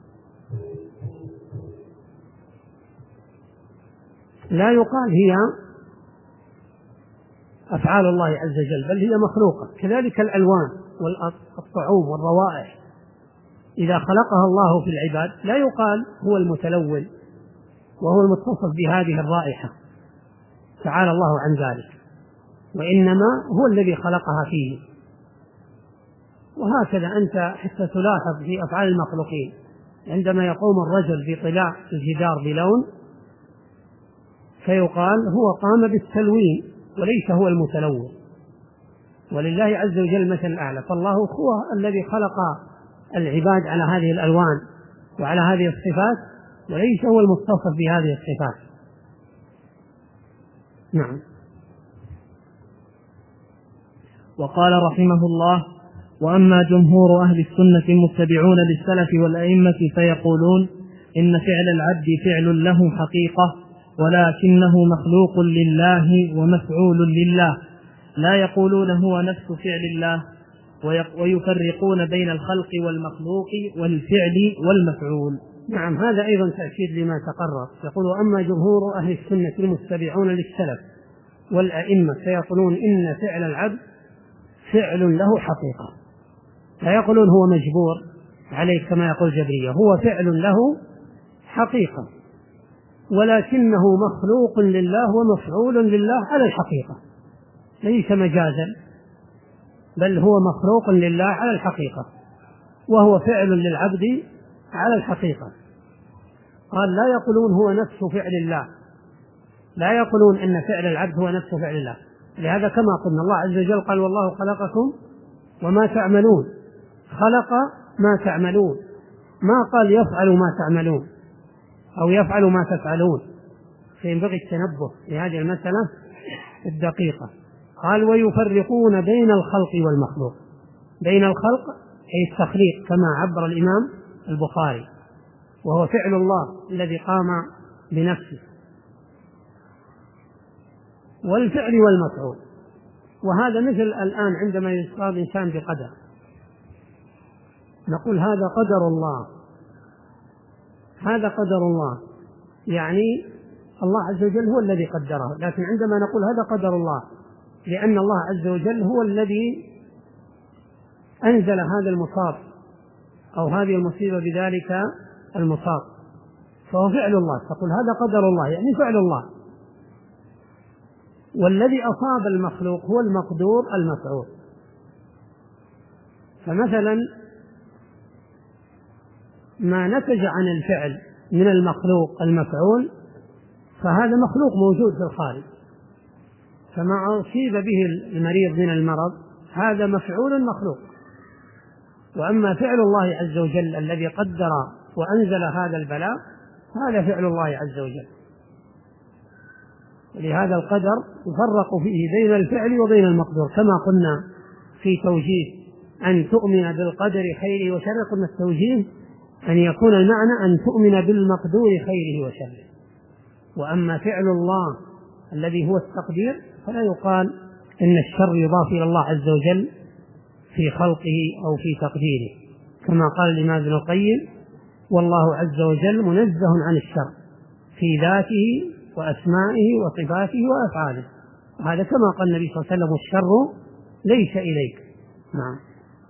لا يقال هي أفعال الله عز وجل، بل هي مخلوقة. كذلك الألوان والطعوم والروائح إذا خلقها الله في العباد لا يقال هو المتلون وهو المتصف بهذه الرائحة، تعالى الله عن ذلك، وإنما هو الذي خلقها فيه. وهكذا أنت حتى تلاحظ في أفعال المخلوقين عندما يقوم الرجل بطلاء الجدار بلون فيقال هو قام بالتلوين وليس هو المتلون، ولله عز وجل مثل الأعلى. فالله هو الذي خلق العباد على هذه الألوان وعلى هذه الصفات، وليس هو المتصف بهذه الصفات. نعم. وقال رحمه الله: وأما جمهور أهل السنة المتبعون للسلف والأئمة فيقولون إن فعل العبد فعل له حقيقة، ولكنه مخلوق لله ومفعول لله، لا يقولون هو نفس فعل الله، ويفرقون بين الخلق والمخلوق والفعل والمفعول. نعم، هذا أيضا تأكيد لما تقرر. يقول: وأما جمهور أهل السنة المتبعون للسلف والأئمة فيقولون إن فعل العبد فعل له حقيقة، لا يقولون هو مجبور عليه كما يقول جبرية، هو فعل له حقيقة، ولكنه مخلوق لله ومفعول لله على الحقيقة، ليس مجازا، بل هو مخلوق لله على الحقيقة، وهو فعل للعبد على الحقيقة. قال: لا يقولون هو نفس فعل الله، لا يقولون أن فعل العبد هو نفس فعل الله. لهذا كما قلنا الله عز وجل قال: والله خلقكم وما تعملون، خلق ما تعملون، ما قال يفعل ما تعملون أو يفعل ما تفعلون، فينبغي التنبه لهذه المسألة الدقيقة. قال ويفرقون بين الخلق والمخلوق. بين الخلق أي التخليق كما عبر الإمام البخاري، وهو فعل الله الذي قام بنفسه، والفعل والمفعول. وهذا مثل الآن عندما يصاب إنسان بقدر نقول هذا قدر الله، هذا قدر الله، يعني الله عز وجل هو الذي قدره. لكن عندما نقول هذا قدر الله لأن الله عز وجل هو الذي أنزل هذا المصاب أو هذه المصيبة بذلك المصاب، فهو فعل الله. تقول هذا قدر الله يعني فعل الله. والذي أصاب المخلوق هو المقدور المفعول. فمثلا ما نتج عن الفعل من المخلوق المفعول فهذا مخلوق موجود في الخارج، فما أصيب به المريض من المرض هذا مفعول مخلوق. وأما فعل الله عز وجل الذي قدر وأنزل هذا البلاء هذا فعل الله عز وجل. ولهذا القدر يفرق فيه بين الفعل وبين المقدور، كما قلنا في توجيه أن تؤمن بالقدر خيره وشره، قلنا التوجيه أن يكون المعنى أن تؤمن بالمقدور خيره وشره. وأما فعل الله الذي هو التقدير فلا يقال إن الشر يضاف إلى الله عز وجل في خلقه أو في تقديره، كما قال الإمام ابن القيم والله عز وجل منزه عن الشر في ذاته وأسمائه وصفاته وأفعاله. هذا كما قال النبي صلى الله عليه وسلم والشر ليس إليك. نعم.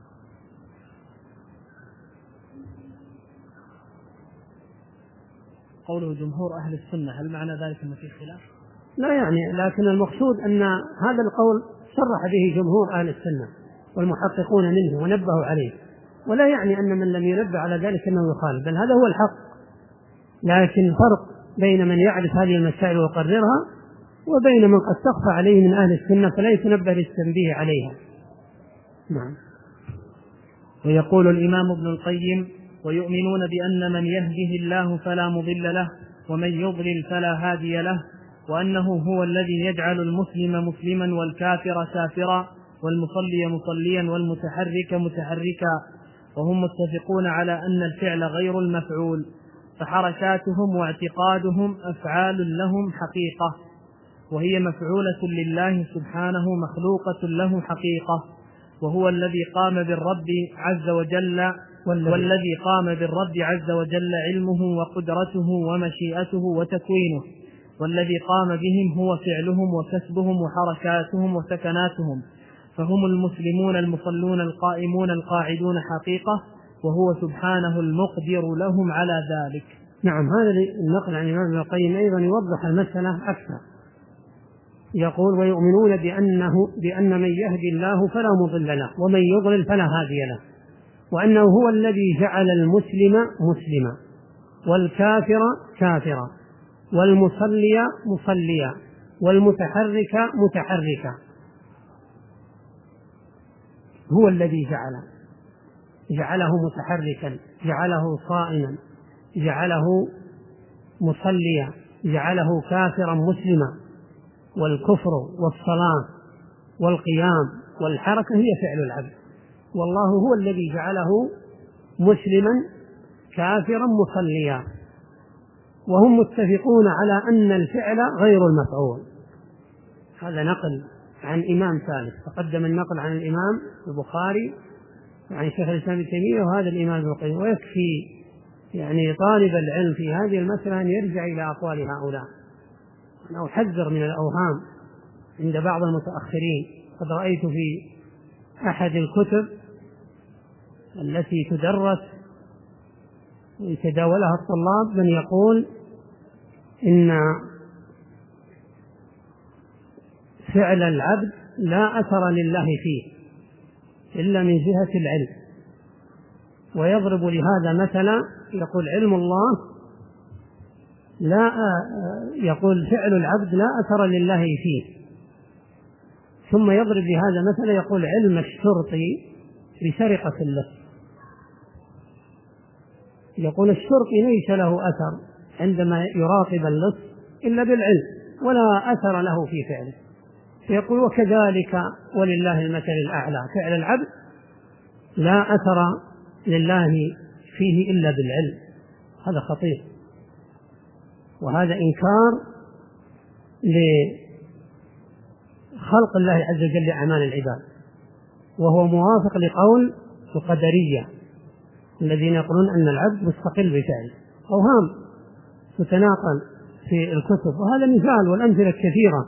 قوله جمهور أهل السنة هل معنى ذلك أن في خلاف؟ لا يعني، لكن المقصود أن هذا القول صرح به جمهور أهل السنة والمحققون منه ونبهوا عليه، ولا يعني أن من لم ينبه على ذلك أنه يخالف، بل هذا هو الحق. لكن فرق بين من يعرف هذه المسائل ويقررها وبين من قد تخفى عليه من أهل السنة فلا يتنبه للتنبيه عليها. نعم. ويقول الإمام ابن القيم ويؤمنون بأن من يهده الله فلا مضل له ومن يضلل فلا هادي له، وأنه هو الذي يجعل المسلم مسلما والكافر كافرا والمصلي مصليا والمتحرك متحركا، وهم متفقون على أن الفعل غير المفعول، فحركاتهم واعتقادهم أفعال لهم حقيقة، وهي مفعولة لله سبحانه مخلوقة له حقيقة، وهو الذي قام بالرب عز وجل والذي قام بالرب عز وجل علمه وقدرته ومشيئته وتكوينه، والذي قام بهم هو فعلهم وكسبهم وحركاتهم وسكناتهم، فهم المسلمون المصلون القائمون القاعدون حقيقة، وهو سبحانه المقدر لهم على ذلك. نعم. هذا النقل عن الإمام ابن القيم أيضا يوضح المسألة أكثر. يقول ويؤمنون بأنه بأن من يهدي الله فلا مضل له ومن يضلل فلا هادي له، وأنه هو الذي جعل المسلم مسلما والكافر كافرا والمصلي مصليا والمتحرك متحركا. هو الذي جعل جعله متحركا، جعله صائما، جعله مصليا، جعله كافرا مسلما. والكفر والصلاة والقيام والحركة هي فعل العبد، والله هو الذي جعله مسلما كافرا مصليا. وهم متفقون على أن الفعل غير المفعول. هذا نقل عن إمام ثالث، تقدم النقل عن الإمام البخاري عن شيخ الإسلام ابن تيمية وهذا الإمام ابن القيم. ويكفي يعني طالب العلم في هذه المسألة أن يرجع إلى أقوال هؤلاء. أنا أحذر من الأوهام عند بعض المتأخرين. قد رأيت في أحد الكتب التي تدرس ويتداولها الطلاب من يقول إن فعل العبد لا أثر لله فيه إلا من جهة العلم، ويضرب لهذا مثلا يقول علم الله لا يقول فعل العبد لا أثر لله فيه، ثم يضرب لهذا مثلا يقول علم الشرطي بسرقة اللص. يقول الشرطي ليس له أثر عندما يراقب اللص إلا بالعلم ولا أثر له في فعله. يقول وكذلك ولله المثل الأعلى، فعل العبد لا أثر لله فيه إلا بالعلم. هذا خطير، وهذا إنكار لخلق الله عز وجل لأعمال العباد، وهو موافق لقول القدرية الذين يقولون أن العبد مستقل بفعله. أوهام تتناقل في الكتب، وهذا مثال والأمثلة كثيرة.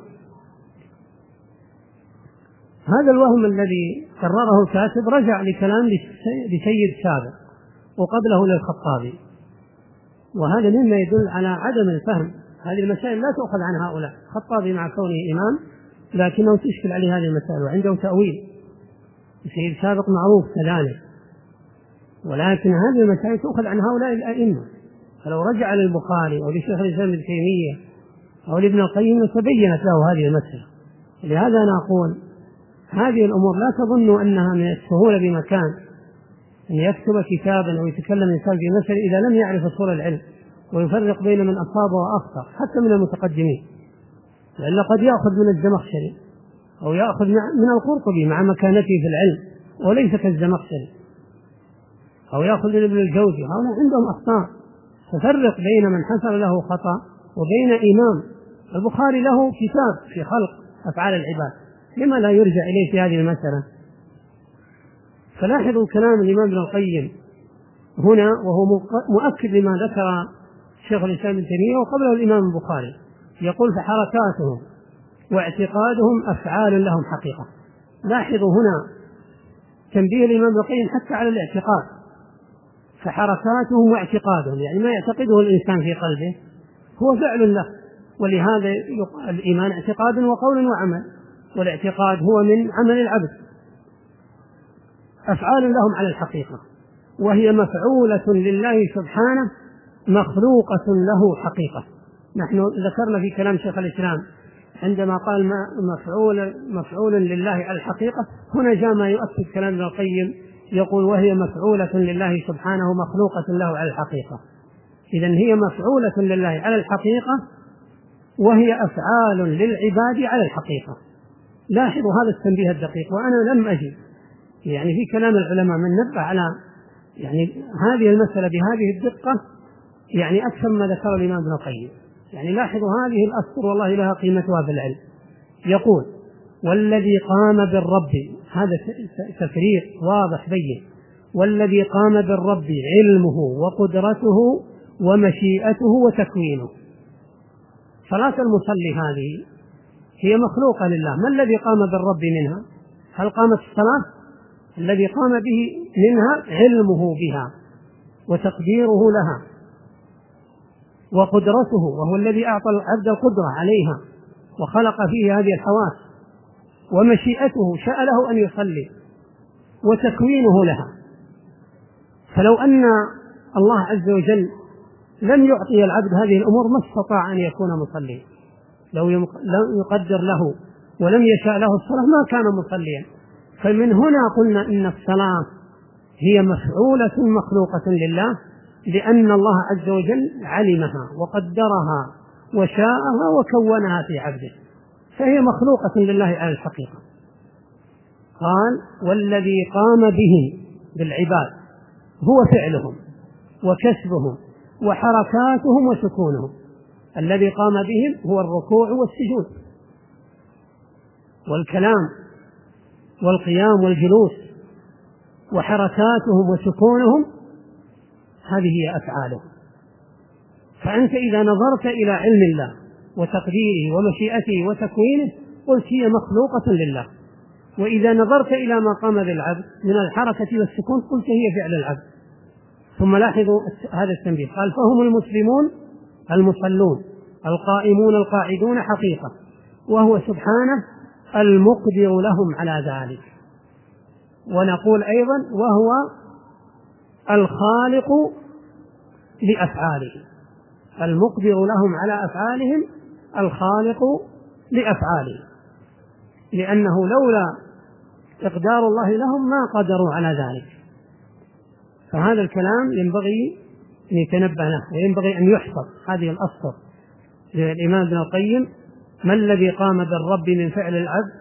هذا الوهم الذي قرره الكاتب رجع لكلام لسيد سابق وقبله للخطابي، وهذا مما يدل على عدم الفهم. هذه المسائل لا تؤخذ عن هؤلاء. الخطابي مع كونه إمام لكنه تشكل عليه هذه المسائل وعنده تأويل. سيد سابق معروف كذلك، ولكن هذه المسائل تؤخذ عن هؤلاء الأئمة. فلو رجع للبخاري أو لشيخ الإسلام ابن تيمية أو لابن القيم لتبينت له هذه المسألة. لهذا نقول هذه الأمور لا تظن أنها من السهولة بمكان أن يكتب كتابا أو يتكلم إنسان في مسألة إذا لم يعرف أصول العلم ويفرق بين من أصاب وأخطأ حتى من المتقدمين، لأن قد يأخذ من الزمخشري أو يأخذ من القرطبي مع مكانته في العلم وليس كالزمخشري، أو يأخذ من ابن الجوزي. هؤلاء عندهم أخطاء. ففرق بين من حصل له خطأ وبين إمام. البخاري له كتاب في خلق أفعال العباد، لما لا يرجع إليه في هذه المسألة؟ فلاحظوا كلام الإمام ابن القيم هنا، وهو مؤكد لما ذكر شيخ الإسلام ابن تيمية وقبله الإمام البخاري. يقول فحركاتهم واعتقادهم أفعال لهم حقيقة. لاحظوا هنا تنبيه الإمام ابن القيم حتى على الاعتقاد. فحركاتهم واعتقادهم، يعني ما يعتقده الإنسان في قلبه هو فعل له، ولهذا يقال الإيمان اعتقاد وقول وعمل، والاعتقاد هو من عمل العبد. أفعال لهم على الحقيقة، وهي مفعولة لله سبحانه مخلوقة له حقيقة. نحن ذكرنا في كلام شيخ الإسلام عندما قال ما مفعول مفعول لله على الحقيقة، هنا جاء ما يؤكد كلام ابن القيم يقول وهي مفعولة لله سبحانه مخلوقة له على الحقيقة. إذن هي مفعولة لله على الحقيقة وهي أفعال للعباد على الحقيقة. لاحظوا هذا التنبيه الدقيق، وأنا لم أجد يعني في كلام العلماء من نبه على يعني هذه المسألة بهذه الدقة يعني أكثر ما ذكر الإمام ابن القيم. يعني لاحظوا هذه الأسطر والله لها قيمتها في العلم. يقول والذي قام بالرب، هذا تفريق واضح بين، والذي قام بالرب علمه وقدرته ومشيئته وتكوينه. صلاة المصلي هذه هي مخلوقة لله. ما الذي قام بالرب منها؟ هل قامت الصلاة؟ الذي قام به منها علمه بها وتقديره لها وقدرته، وهو الذي أعطى العبد القدرة عليها وخلق فيه هذه الحواس، ومشيئته شاء له أن يصلي وتكوينه لها. فلو أن الله عز وجل لم يعطي العبد هذه الأمور ما استطاع أن يكون مصليا. لو يقدر له ولم يشاء له الصلاة ما كان مصليا. فمن هنا قلنا إن الصلاة هي مفعولة مخلوقة لله، لأن الله عز وجل علمها وقدرها وشاءها وكونها في عبده، فهي مخلوقة لله على الحقيقة. قال والذي قام به بالعباد هو فعلهم وكسبهم وحركاتهم وسكونهم. الذي قام بهم هو الركوع والسجود والكلام والقيام والجلوس، وحركاتهم وسكونهم هذه هي أفعالهم. فأنت إذا نظرت إلى علم الله وتقديره ومشيئته وتكوينه قلت هي مخلوقة لله، وإذا نظرت إلى ما قام بالعبد من الحركة والسكون قلت هي فعل العبد. ثم لاحظوا هذا التنبيه، قال فهم المسلمون المصلون القائمون القاعدون حقيقة، وهو سبحانه المقدر لهم على ذلك. ونقول أيضا وهو الخالق لأفعالهم، المقدر لهم على أفعالهم الخالق لأفعالهم، لأنه لولا إقدار الله لهم ما قدروا على ذلك. فهذا الكلام ينبغي أن يتنبه له وينبغي أن يحفظ هذه الأسطر للإمام ابن القيم: ما الذي قام بالرب من فعل العبد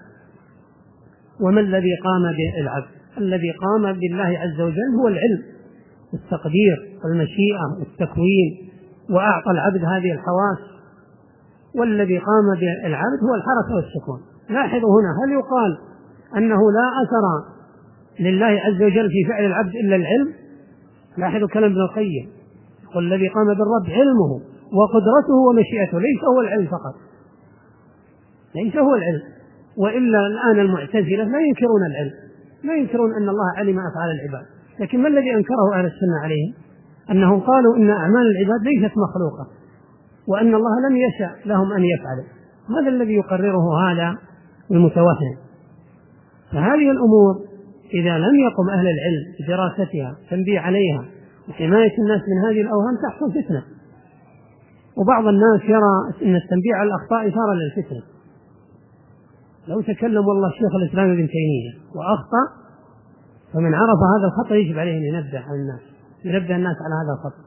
وما الذي قام بالعبد. الذي قام بالله عز وجل هو العلم والتقدير والمشيئة والتكوين، وأعطى العبد هذه الحواس، والذي قام بالعبد هو الحركة والسكون. لاحظوا هنا، هل يقال أنه لا أثر لله عز وجل في فعل العبد إلا العلم؟ لاحظوا كلام ابن القيم، يقول الذي قام بالرب علمه وقدرته ومشيئته، ليس هو العلم فقط، ليس هو العلم. وإلا الآن المعتزلة لا ينكرون العلم، لا ينكرون أن الله علم أفعال العباد، لكن ما الذي أنكره أهل السنة عليهم؟ أنهم قالوا إن أعمال العباد ليست مخلوقة، وأن الله لم يشأ لهم أن يفعلوا. هذا الذي يقرره هذا المتوهم. فهذه الأمور إذا لم يقم أهل العلم بدراستها تنبيه عليها وحماية الناس من هذه الأوهام تحصل فتنة. وبعض الناس يرى أن التنبيه على الأخطاء إثارة للفتنة. لو تكلم والله الشيخ الإسلام ابن تيمية وأخطأ، فمن عرف هذا الخطأ يجب عليه أن ينبه على الناس، ينبه الناس على هذا الخطأ،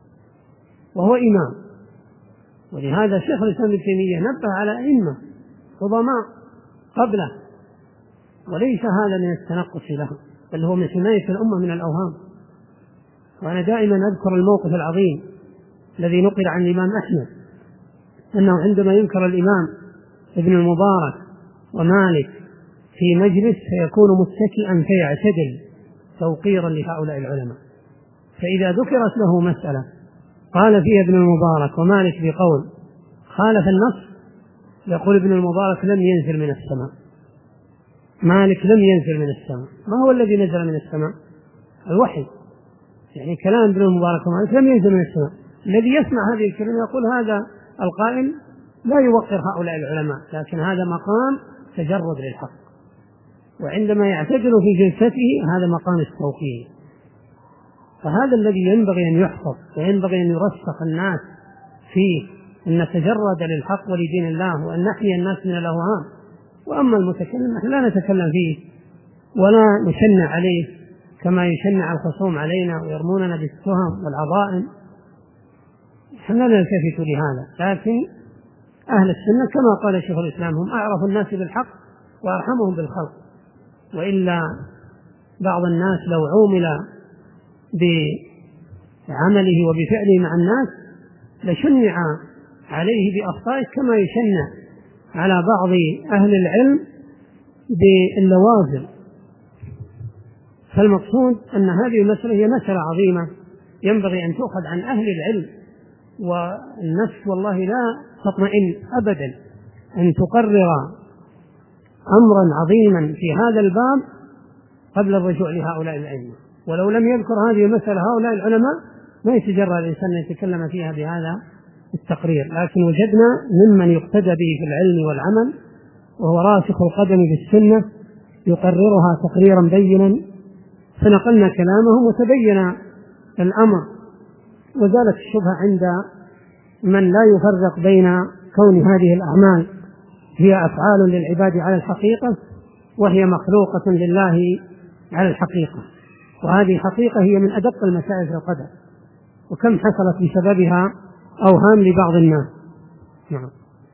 وهو إمام. ولهذا شيخ الإسلام ابن تيمية نبه على أئمة عظماء قبله، وليس هذا من التنقص له، بل هو من حماية الأمة من الأوهام. وأنا دائما أذكر الموقف العظيم الذي نقل عن الإمام أحمد، أنه عندما ينكر الإمام ابن المبارك ومالك في مجلس فيكون متكئا فيعتدل توقيرا لهؤلاء العلماء، فإذا ذكرت له مسألة قال فيها ابن المبارك ومالك بقول خالف النص، يقول ابن المبارك لم ينزل من السماء، مالك لم ينزل من السماء. ما هو الذي نزل من السماء؟ الوحي. يعني كلام ابن المبارك ومالك لم ينزل من السماء. الذي يسمع هذه الكلمة يقول هذا القائل لا يوقر هؤلاء العلماء، لكن هذا مقام تجرد للحق، وعندما يعتدل في جلسته هذا مقام التوقير. فهذا الذي ينبغي أن يحفظ، وينبغي أن يرسخ الناس فيه، أن نتجرد للحق ولدين الله، وأن نحمي الناس من الأوهام. وأما المتكلم نحن لا نتكلم فيه ولا نشنع عليه كما يشنع الخصوم علينا ويرموننا بالتهم والعظائم، نحن لا نلتفت لهذا. لكن أهل السنة كما قال شيخ الإسلام هم أعرف الناس بالحق وأرحمهم بالخلق. وإلا بعض الناس لو عومل بعمله وبفعله مع الناس لشنع عليه بأخطائه كما يشنع على بعض أهل العلم باللوازم. فالمقصود أن هذه المسألة هي مسألة عظيمة ينبغي أن تؤخذ عن أهل العلم، والنفس والله لا تطمئن أبدا أن تقرر أمرا عظيما في هذا الباب قبل الرجوع لهؤلاء الأئمة. ولو لم يذكر هذه المسألة هؤلاء العلماء ما يتجرأ الإنسان أن يتكلم فيها بهذا التقرير. لكن وجدنا ممن يقتدى به في العلم والعمل وهو راسخ القدم بالسنة يقررها تقريرا بينا، فنقلنا كلامهم وتبين الأمر، وزالت الشبهة عند من لا يفرق بين كون هذه الأعمال هي أفعال للعباد على الحقيقة وهي مخلوقة لله على الحقيقة. وهذه حقيقة هي من أدق المسائل في القدر، وكم حصلت بسببها أوهام لبعض الناس. نعم.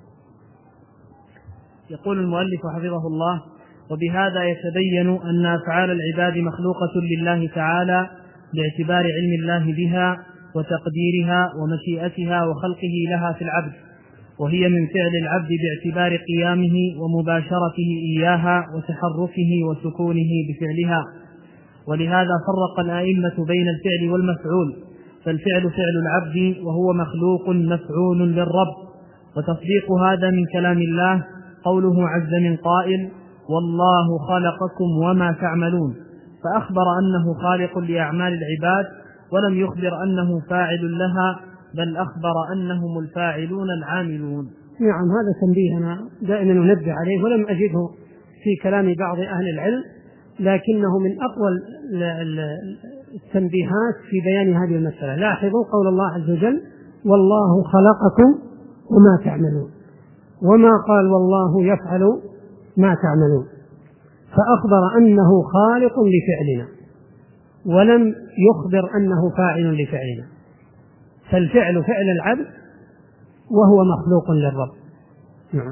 يقول المؤلف حفظه الله: وبهذا يتبين أن أفعال العباد مخلوقة لله تعالى باعتبار علم الله بها وتقديرها ومشيئتها وخلقه لها في العبد، وهي من فعل العبد باعتبار قيامه ومباشرته إياها وتحركه وسكونه بفعلها. ولهذا فرق الأئمة بين الفعل والمفعول، فالفعل فعل العبد وهو مخلوق مفعول للرب. وتصديق هذا من كلام الله قوله عز من قائل: والله خلقكم وما تعملون، فأخبر أنه خالق لأعمال العباد ولم يخبر أنه فاعل لها، بل أخبر أنهم الفاعلون العاملون. نعم، هذا تنبيهنا دائما ننبه عليه، ولم أجده في كلام بعض أهل العلم، لكنه من أقوى التنبيهات في بيان هذه المسألة. لاحظوا قول الله عز وجل: والله خلقكم وما تعملون، وما قال والله يفعل ما تعملون، فأخبر أنه خالق لفعلنا ولم يخبر أنه فاعل لفعلنا. فالفعل فعل العبد وهو مخلوق للرب. نعم.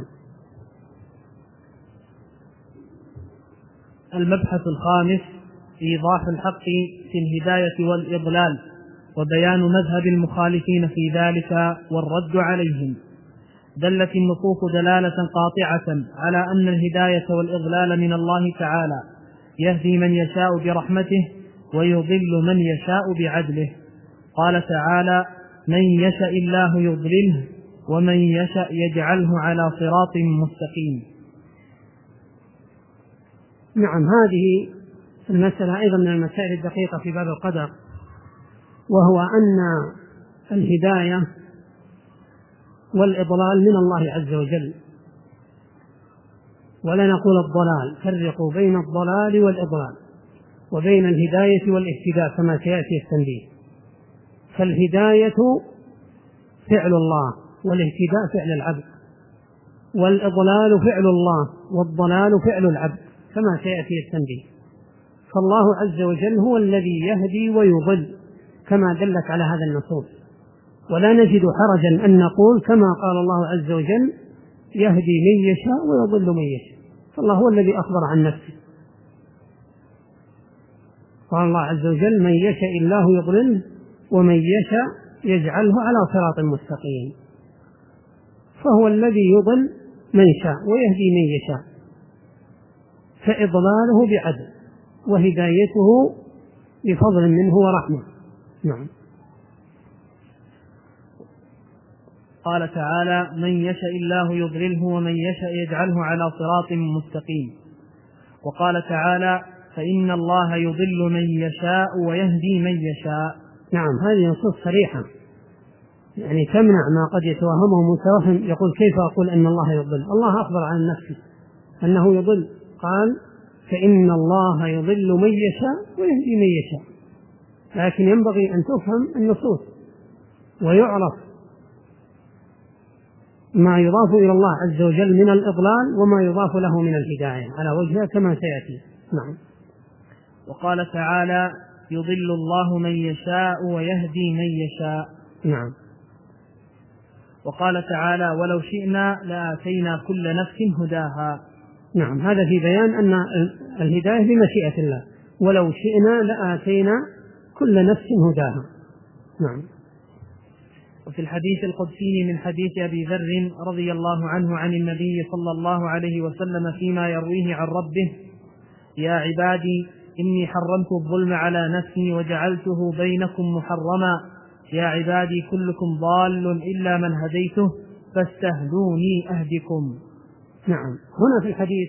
المبحث الخامس: إيضاح الحق في الهداية والإضلال، وبيان مذهب المخالفين في ذلك والرد عليهم. دلت النصوص دلالة قاطعة على أن الهداية والإضلال من الله تعالى، يهدي من يشاء برحمته ويضل من يشاء بعدله. قال تعالى: من يشاء الله يضلله ومن يشاء يجعله على صراط مستقيم. نعم، هذه المسألة أيضا من المسائل الدقيقة في باب القدر، وهو أن الهداية والإضلال من الله عز وجل، ولا نقول الضلال، فرقوا بين الضلال والإضلال وبين الهداية والاهتداء كما سيأتي التنبيه. فالهداية فعل الله والاهتداء فعل العبد، والإضلال فعل الله والضلال فعل العبد كما سيأتي التنبيه. فالله عز وجل هو الذي يهدي ويضل كما دلت على هذا النصوص، ولا نجد حرجا أن نقول كما قال الله عز وجل: يهدي من يشاء ويضل من يشاء. فالله هو الذي أخبر عن نفسه، قال الله عز وجل: من يشاء الله يضلله ومن يشاء يجعله على صراط مستقيم. فهو الذي يضل من شاء ويهدي من يشاء، فإضلاله بعدل وهدايته بفضل منه ورحمة. نعم. قال تعالى: من يشاء الله يضلله ومن يشاء يجعله على صراط مستقيم. وقال تعالى: فإن الله يضل من يشاء ويهدي من يشاء. نعم، هذه نصوص صريحة يعني تمنع ما قد يتوهمه متوهم يقول: كيف أقول أن الله يضل؟ الله أخبر عن نفسه أنه يضل، قال: فإن الله يضل من يشاء ويهدي من يشاء. لكن ينبغي أن تفهم النصوص ويعرف ما يضاف إلى الله عز وجل من الإضلال وما يضاف له من الهداية على وجهها كما سيأتي. نعم. وقال تعالى: يضل الله من يشاء ويهدي من يشاء. نعم. وقال تعالى: ولو شئنا لآتينا كل نفس هداها. نعم، هذا في بيان أن الهداية بمشيئة الله، ولو شئنا لآتينا كل نفس هداها. نعم. وفي الحديث القدسي من حديث أبي ذر رضي الله عنه عن النبي صلى الله عليه وسلم فيما يرويه عن ربه: يا عبادي إني حرمت الظلم على نفسي وجعلته بينكم محرما، يا عبادي كلكم ضال إلا من هديته فاستهدوني أهدكم. نعم، هنا في الحديث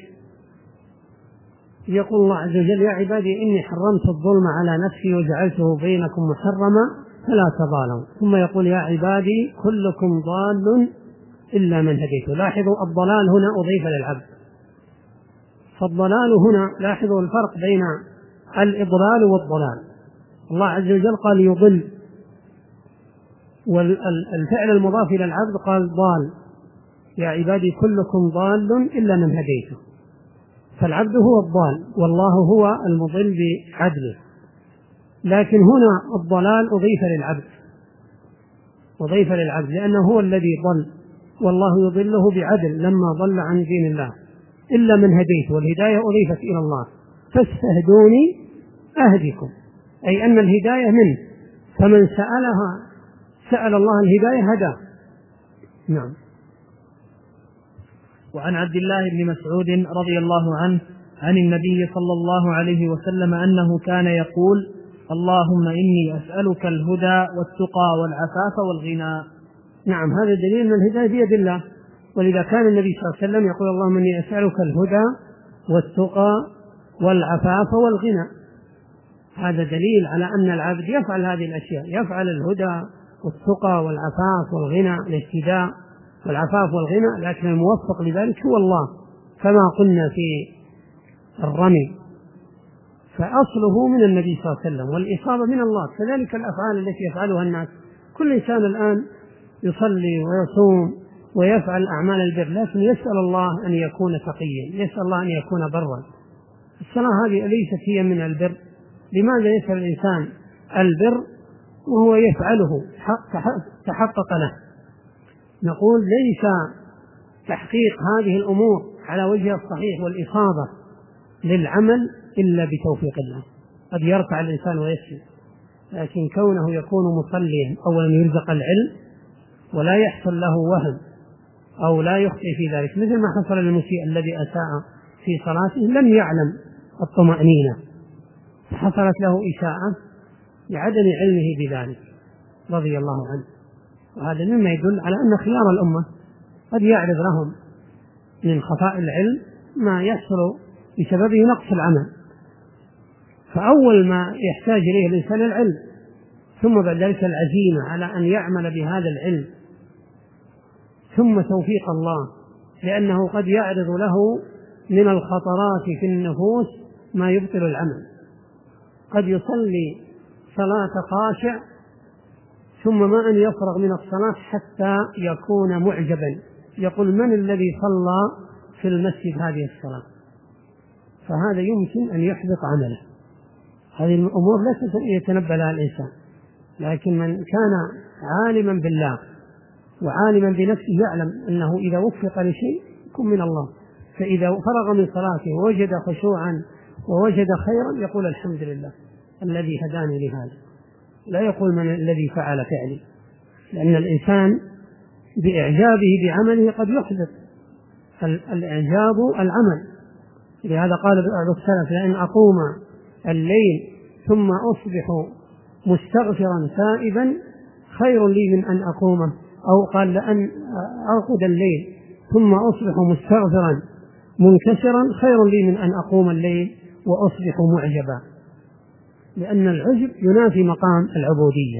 يقول الله عز وجل: يا عبادي إني حرمت الظلم على نفسي وجعلته بينكم محرما فلا تظالموا. ثم يقول: يا عبادي كلكم ضال إلا من هديته. لاحظوا الضلال هنا أضيف للعبد، فالضلال هنا لاحظوا الفرق بين الإضلال والضلال. الله عز وجل قال يضل، والفعل المضاف إلى العبد قال ضال. يا عبادي كلكم ضال إلا من هديته، فالعبد هو الضال والله هو المضل بعدله. لكن هنا الضلال أضيف للعبد أضيف للعبد لأنه هو الذي ضل، والله يضله بعدل لما ضل عن دين الله. إلا من هديته، والهداية أضيفت إلى الله، فاستهدوني أهدكم، أي أن الهداية منه، فمن سألها سأل الله الهداية هداه. نعم. وعن عبد الله بن مسعود رضي الله عنه عن النبي صلى الله عليه وسلم أنه كان يقول: اللهم إني أسألك الهدى والتقى والعفاف والغنى. نعم، هذا دليل أن الهداية بيد الله، ولذا كان النبي صلى الله عليه وسلم يقول: اللهم إني أسألك الهدى والتقى والعفاف والغنى. هذا دليل على أن العبد يفعل هذه الأشياء، يفعل الهدى والتقى والعفاف والغنى، الاهتداء والعفاف والغنى، لكن الموفق لذلك هو الله كما قلنا في الرمي، فأصله من النبي صلى الله عليه وسلم والإصابة من الله. كذلك الأفعال التي يفعلها الناس، كل إنسان الآن يصلي ويصوم ويفعل أعمال البر، لكن يسأل الله أن يكون تقيا، يسأل الله أن يكون برا. الصلاة هذه أليست هي من البر؟ لماذا يسأل الإنسان البر وهو يفعله تحقق له. نقول ليس تحقيق هذه الأمور على وجه الصحيح والإصابة للعمل إلا بتوفيق الله. قد يرفع الإنسان ويسجد، لكن كونه يكون مصليا أولا يرزق العلم ولا يحصل له وهم أو لا يخطئ في ذلك، مثل ما حصل للمسيء الذي أساء في صلاته لم يعلم الطمأنينة فحصلت له إساءة لعدم علمه بذلك رضي الله عنه. وهذا مما يدل على أن خيار الأمة قد يعرض لهم من خفاء العلم ما يحصل بسببه نقص العمل، فأول ما يحتاج إليه الإنسان العلم، ثم بعد ذلك العزيمة على أن يعمل بهذا العلم، ثم توفيق الله، لأنه قد يعرض له من الخطرات في النفوس ما يبطل العمل. قد يصلي صلاة خاشع ثم ما أن يفرغ من الصلاة حتى يكون معجبا، يقول من الذي صلى في المسجد هذه الصلاة؟ فهذا يمكن أن يحبط عمله. هذه الأمور لا يتنبأ لها الإنسان، لكن من كان عالما بالله وعالما بنفسه يعلم أنه إذا وفق لشيء يكون من الله، فإذا فرغ من صلاته ووجد خشوعا ووجد خيرا يقول الحمد لله الذي هداني لهذا، لا يقول من الذي فعل فعلي، لأن الإنسان بإعجابه بعمله قد يحدث الإعجاب العمل. لهذا قال بعض السلف لأن أقوم الليل ثم أصبح مستغفرا تائبا خير لي من أن أقومه، أو قال لأن أرقد الليل ثم أصبح مستغفرا منكسرا خير لي من أن أقوم الليل وأصبح معجبا، لأن العجب ينافي مقام العبودية.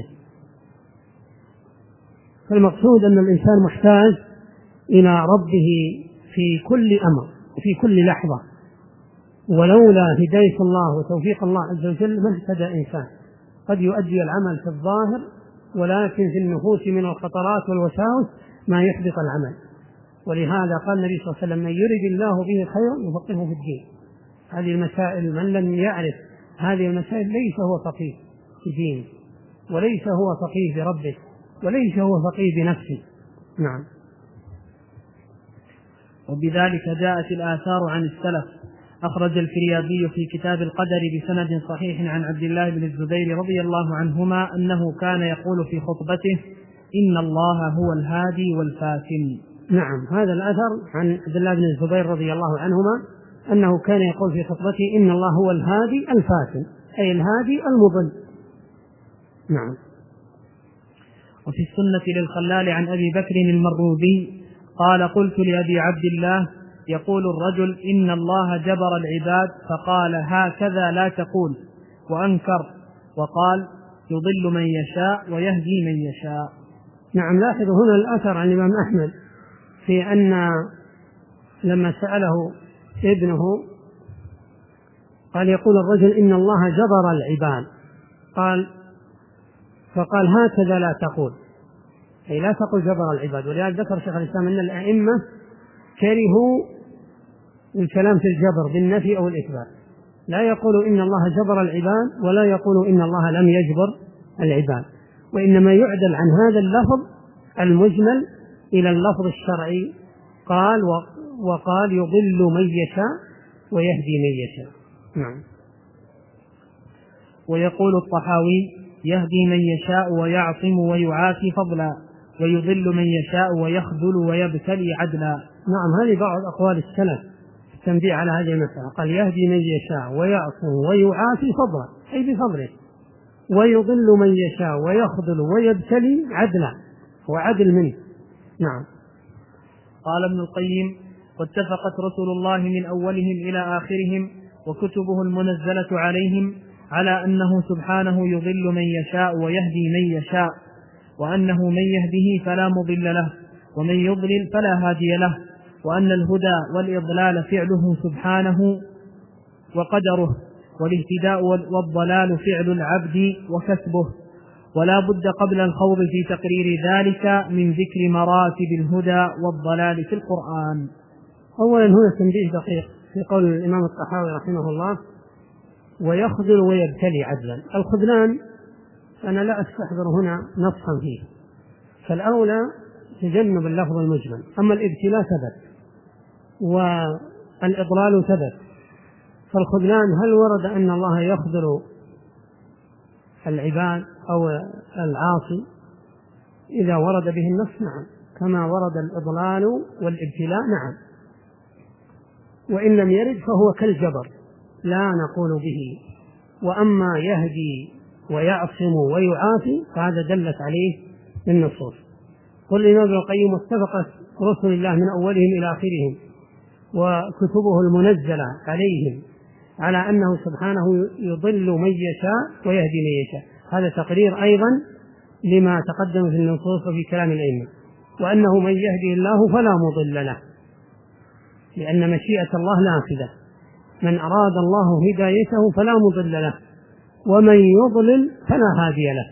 فالمقصود أن الإنسان محتاج إلى ربه في كل أمر وفي كل لحظة، ولولا هداية الله وتوفيق الله عز وجل ما اهتدى إنسان. قد يؤدي العمل في الظاهر ولكن في النفوس من الخطرات والوساوس ما يحبط العمل. ولهذا قال النبي صلى الله عليه وسلم من يرد الله به خيرا يفقهه في الدين. هذه المسائل من لم يعرف هذه المسائل ليس هو فقيه في دينه، وليس هو فقيه بربه، وليس هو فقيه بنفسه. نعم. وبذلك جاءت الآثار عن السلف. أخرج الفريابي في كتاب القدر بسند صحيح عن عبد الله بن الزبير رضي الله عنهما أنه كان يقول في خطبته إن الله هو الهادي والفاتن. نعم، هذا الأثر عن عبد الله بن الزبير رضي الله عنهما أنه كان يقول في خطبته إن الله هو الهادي الفاتن، أي الهادي المضل. نعم. وفي السنة للخلال عن أبي بكر المروذي قال قلت لأبي عبد الله يقول الرجل إن الله جبر العباد، فقال هكذا لا تقول، وأنكر وقال يضل من يشاء ويهدي من يشاء. نعم. لاحظوا هنا الأثر عن الإمام أحمد في أن لما سأله ابنه قال يقول الرجل إن الله جبر العباد، قال فقال هكذا لا تقول، أي لا تقول جبر العباد. ولهذا ذكر شيخ الإسلام أن الأئمة كرهوا الكلام في الجبر بالنفي أو الإثبات، لا يقول إن الله جبر العباد ولا يقول إن الله لم يجبر العباد، وإنما يعدل عن هذا اللفظ المجمل إلى اللفظ الشرعي. قال وقال يضل من يشاء ويهدي من يشاء. نعم. ويقول الطحاوي يهدي من يشاء ويعصم ويعافي فضلا، ويضل من يشاء ويخذل ويبتلي عدلا. نعم، هذه بعض أقوال السلف التنبيه على هذه المسألة. قال يهدي من يشاء ويعصم ويعافي فضلا، أي بفضله، ويضل من يشاء ويخذل ويبتلي عدلا، وعدل منه. نعم. قال ابن القيم واتفقت رسل الله من أولهم إلى آخرهم وكتبه المنزلة عليهم على أنه سبحانه يضل من يشاء ويهدي من يشاء، وأنه من يهده فلا مضل له ومن يضلل فلا هادي له، وأن الهدى والإضلال فعله سبحانه وقدره، والاهتداء والضلال فعل العبد وكسبه، ولا بد قبل الخوض في تقرير ذلك من ذكر مراتب الهدى والضلال في القرآن. أولا هنا تنبيه دقيق في قول الإمام الطحاوي رحمه الله ويخذل ويبتلي عدلا. الخذلان أنا لا أستحضر هنا نصا فيه، فالأولى تجنب اللفظ المجمل. أما الابتلاء ثبت والإضلال ثبت، فالخذلان هل ورد أن الله يخذل العباد أو العاصي؟ إذا ورد به النص نعم، كما ورد الإضلال والابتلاء نعم، وإن لم يرد فهو كالجبر لا نقول به. وأما يهدي ويعصم ويعافي فهذا دلت عليه النصوص. قل الإمام ابن القيم: اتفقت رسل الله من أولهم إلى آخرهم وكتبه المنزلة عليهم على أنه سبحانه يضل من يشاء ويهدي من يشاء. هذا تقرير أيضا لما تقدم في النصوص وفي كلام الأئمة، وأنه من يهدي الله فلا مضل له، لأن مشيئة الله نافذة، من أراد الله هدايته فلا مضل له، ومن يضلل فلا هادي له.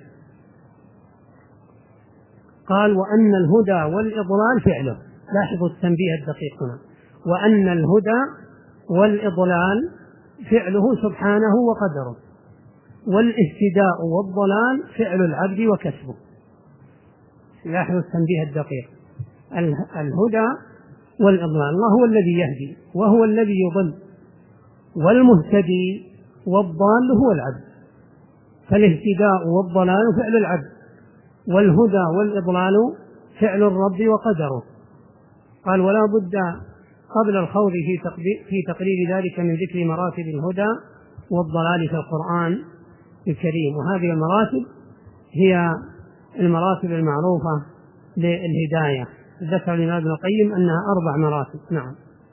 قال: وأن الهدى والإضلال فعله. لاحظوا التنبيه الدقيق هنا، وأن الهدى والإضلال فعله سبحانه وقدره، والاهتداء والضلال فعل العبد وكسبه. لاحظوا التنبيه الدقيق، الهدى والإضلال، الله هو الذي يهدي وهو الذي يضل، والمهتدي والضال هو العبد، فالاهتداء والضلال فعل العبد، والهدى والإضلال فعل الرب وقدره. قال: ولا بد قبل الخوض في تقرير ذلك من ذكر مراتب الهدى والضلال في القرآن الكريم، وهذه المراتب هي المراتب المعروفة للهداية. ذكر الإمام ابن القيم أنها أربع مراتب. نعم.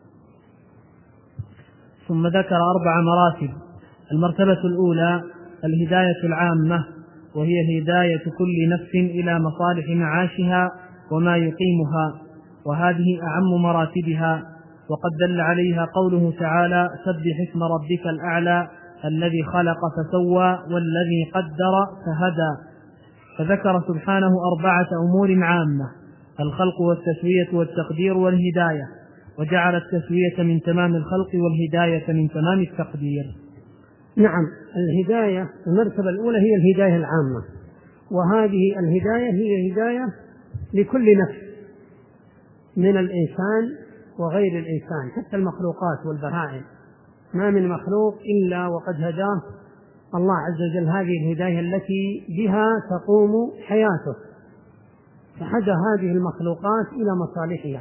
ثم ذكر أربع مراتب. المرتبة الأولى الهداية العامة، وهي هداية كل نفس إلى مصالح معاشها وما يقيمها، وهذه أعم مراتبها، وقد دل عليها قوله تعالى: سبح اسم ربك الأعلى الذي خلق فسوى والذي قدر فهدى. فذكر سبحانه أربعة أمور عامة: الخلق والتسوية والتقدير والهداية، وجعل التسوية من تمام الخلق والهداية من تمام التقدير. نعم، الهداية المرتبة الأولى هي الهداية العامة، وهذه الهداية هي هداية لكل نفس من الإنسان وغير الإنسان، حتى المخلوقات والبهائم، ما من مخلوق إلا وقد هداه الله عز وجل هذه الهداية التي بها تقوم حياته، فهدى هذه المخلوقات إلى مصالحها،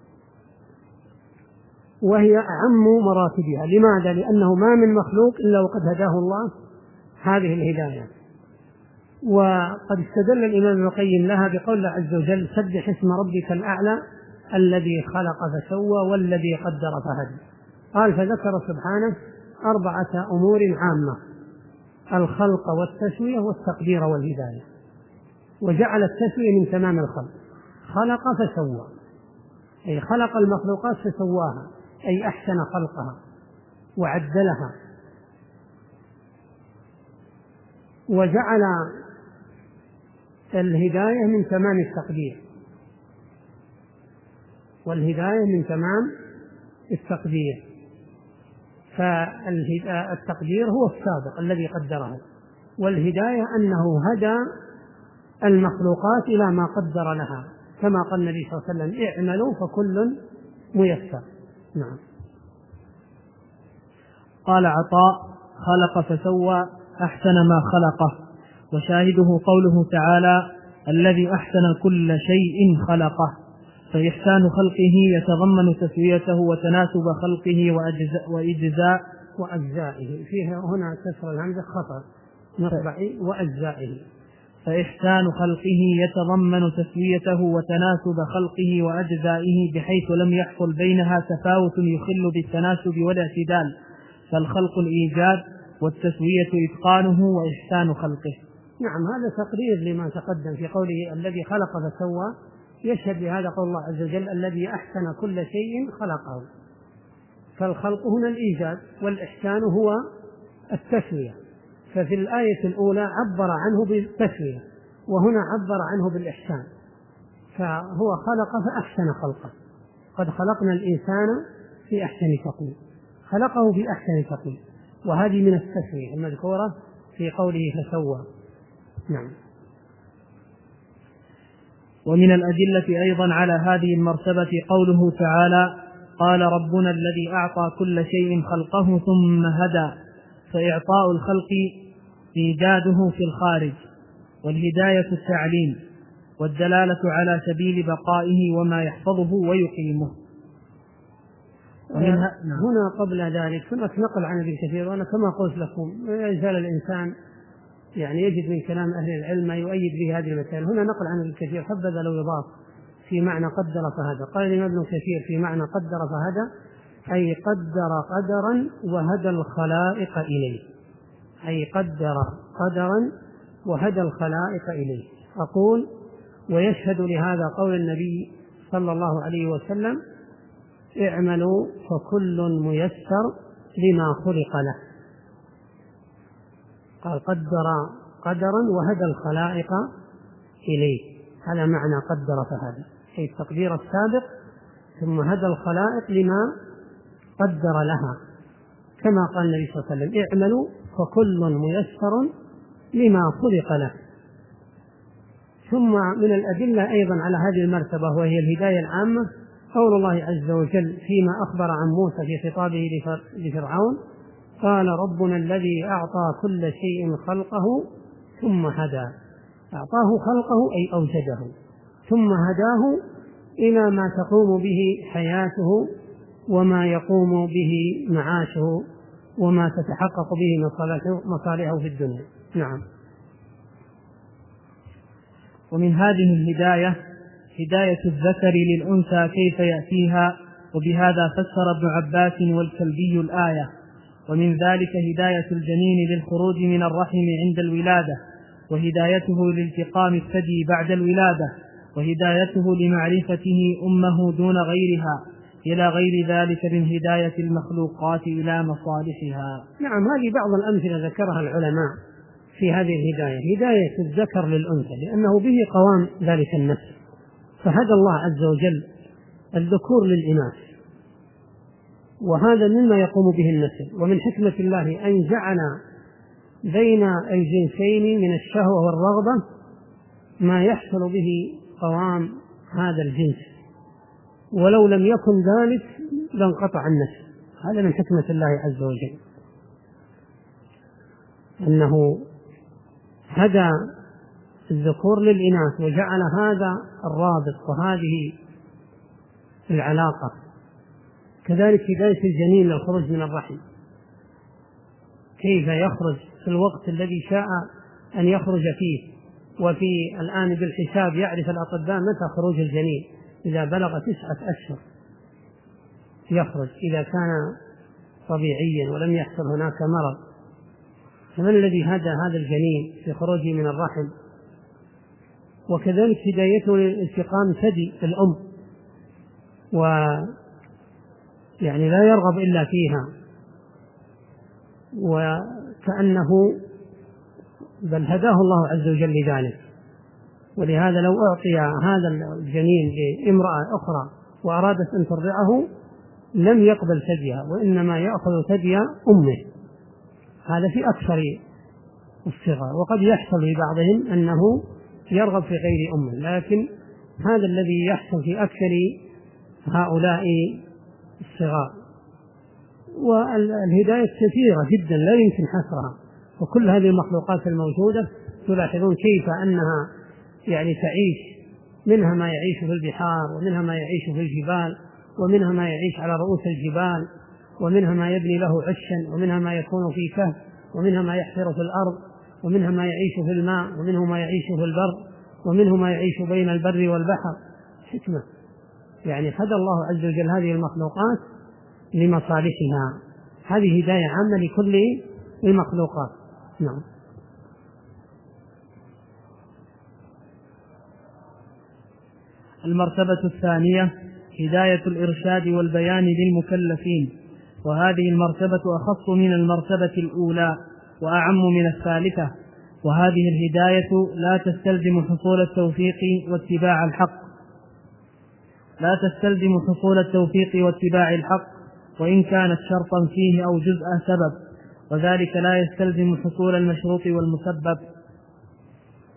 وهي أعم مراتبها. لماذا؟ لأنه ما من مخلوق إلا وقد هداه الله هذه الهداية. وقد استدل الإمام ابن القيم لها بقول الله عز وجل: سبح اسم ربك الأعلى الذي خلق فسوى والذي قدر فهدى. قال: فذكر سبحانه أربعة أمور عامة: الخلق والتسوية والتقدير والهداية، وجعل التسوية من تمام الخلق. خلق فسوى، أي خلق المخلوقات فسواها، أي أحسن خلقها وعدلها. وجعل الهداية من تمام التقدير، والهداية من تمام التقدير. فالتقدير هو السابق الذي قدره، والهداية أنه هدى المخلوقات إلى ما قدر لها، كما قال النبي صلى الله عليه وسلم: اعملوا فكل ميسر. نعم. قال عطاء: خلق فسوى أحسن ما خلقه. وشاهده قوله تعالى: الذي أحسن كل شيء خلقه. فإحسان خلقه يتضمن تسويته وتناسب خلقه وإجزاء وأجزائه. فيها هنا كسر الهمزة خطأ، نطبعي وأجزائه. فإحسان خلقه يتضمن تسويته وتناسب خلقه وأجزائه، بحيث لم يحصل بينها تفاوت يخل بالتناسب والاعتدال، فالخلق الإيجاد والتسوية إتقانه وإحسان خلقه. نعم، هذا تقرير لما تقدم في قوله: الذي خلق فسوى، يشهد بهذا قول الله عز وجل: الذي أحسن كل شيء خلقه. فالخلق هنا الإيجاد، والإحسان هو التسوية. ففي الآية الأولى عبر عنه بالتسوية، وهنا عبر عنه بالإحسان، فهو خلق فأحسن خلقه. قد خلقنا الإنسان في أحسن تقويم، خلقه في أحسن تقويم، وهذه من التسوية المذكورة في قوله فسوى. نعم. ومن الأدلة أيضا على هذه المرتبة قوله تعالى: قال ربنا الذي أعطى كل شيء خلقه ثم هدى. فإعطاء الخلق إيجاده في الخارج، والهداية التعليم، والدلالة على سبيل بقائه وما يحفظه ويقيمه. ومنها هنا قبل ذلك هناك نقل عن ابن كثير، وأنا كما قلت لكم لا يزال الإنسان يعني يجد من كلام أهل العلم ما يؤيد به هذه المسائل. هنا نقل عن ابن كثير حبذا لو يضاف في معنى قدر فهدى. قال الإمام ابن كثير في معنى قدر فهدى أي قدر قدرا وهدى الخلائق إليه، أي قدر قدرا وهدى الخلائق إليه. أقول: ويشهد لهذا قول النبي صلى الله عليه وسلم: اعملوا فكل ميسر لما خلق له. قال: قدر قدرا وهدى الخلائق إليه، هذا معنى قدر فهدى، أي التقدير السابق ثم هدى الخلائق لما قدر لها، كما قال النبي صلى الله عليه وسلم: اعملوا فكل ميسر لما خلق له. ثم من الأدلة أيضا على هذه المرتبة وهي الهداية العامة قول الله عز وجل فيما أخبر عن موسى في خطابه لفرعون: قال ربنا الذي أعطى كل شيء خلقه ثم هدى. أعطاه خلقه أي أوجده، ثم هداه إلى ما تقوم به حياته وما يقوم به معاشه وما تتحقق به مصالحه في الدنيا. نعم. ومن هذه الهداية هداية الذكر للأنثى كيف يأتيها، وبهذا فسر ابن عباس والكلبي الآية. ومن ذلك هداية الجنين للخروج من الرحم عند الولادة، وهدايته لالتقام الثدي بعد الولادة، وهدايته لمعرفته أمه دون غيرها، إلى غير ذلك من هداية المخلوقات إلى مصالحها. نعم، هذه بعض الأمثلة ذكرها العلماء في هذه الهداية، هداية الذكر للأنثى لأنه به قوام ذلك النسل، فهدى الله عز وجل الذكور للإناث، وهذا مما يقوم به النسل. ومن حكمة الله أن جعل بين الجنسين من الشهوة والرغبة ما يحصل به قوام هذا الجنس، ولو لم يكن ذلك لانقطع النسل. هذا من حكمة الله عز وجل، أنه هدى الذكور للإناث وجعل هذا الرابط وهذه العلاقة. كذلك هداية الجنين للخروج من الرحم، كيف يخرج في الوقت الذي شاء أن يخرج فيه. وفي الآن بالحساب يعرف الأطباء متى خروج الجنين، إذا بلغ تسعة أشهر يخرج إذا كان طبيعيا ولم يحصل هناك مرض. فمن الذي هدى هذا الجنين في خروجه من الرحم؟ وكذلك هدايته للالتقام ثدي الأم، ويعني لا يرغب إلا فيها، وكأنه بل هداه الله عز وجل لذلك. ولهذا لو أعطي هذا الجنين لامرأة أخرى وأرادت أن ترضعه لم يقبل ثديها، وإنما يأخذ ثدي أمه. هذا في أكثر الصغار، وقد يحصل لبعضهم أنه يرغب في غير أمه، لكن هذا الذي يحصل في أكثر هؤلاء الصغار. والهداية كثيرة جدا لا يمكن حصرها، وكل هذه المخلوقات الموجودة تلاحظون كيف أنها يعني تعيش، منها ما يعيش في البحار، ومنها ما يعيش في الجبال، ومنها ما يعيش على رؤوس الجبال، ومنها ما يبني له عشا، ومنها ما يكون في كهف، ومنها ما يحفر في الأرض، ومنها ما يعيش في الماء، ومنه ما يعيش في البر، ومنه ما يعيش بين البر والبحر. حكمة، يعني هدى الله عز وجل هذه المخلوقات لمصالحها. هذه هداية عامة لكل المخلوقات. نعم. المرتبة الثانية هداية الإرشاد والبيان للمكلفين، وهذه المرتبة أخص من المرتبة الأولى وأعم من الثالثة. وهذه الهداية لا تستلزم حصول التوفيق واتباع الحق لا تستلزم حصول التوفيق واتباع الحق وإن كانت شرطا فيه أو جزء سبب، وذلك لا يستلزم حصول المشروط والمسبب.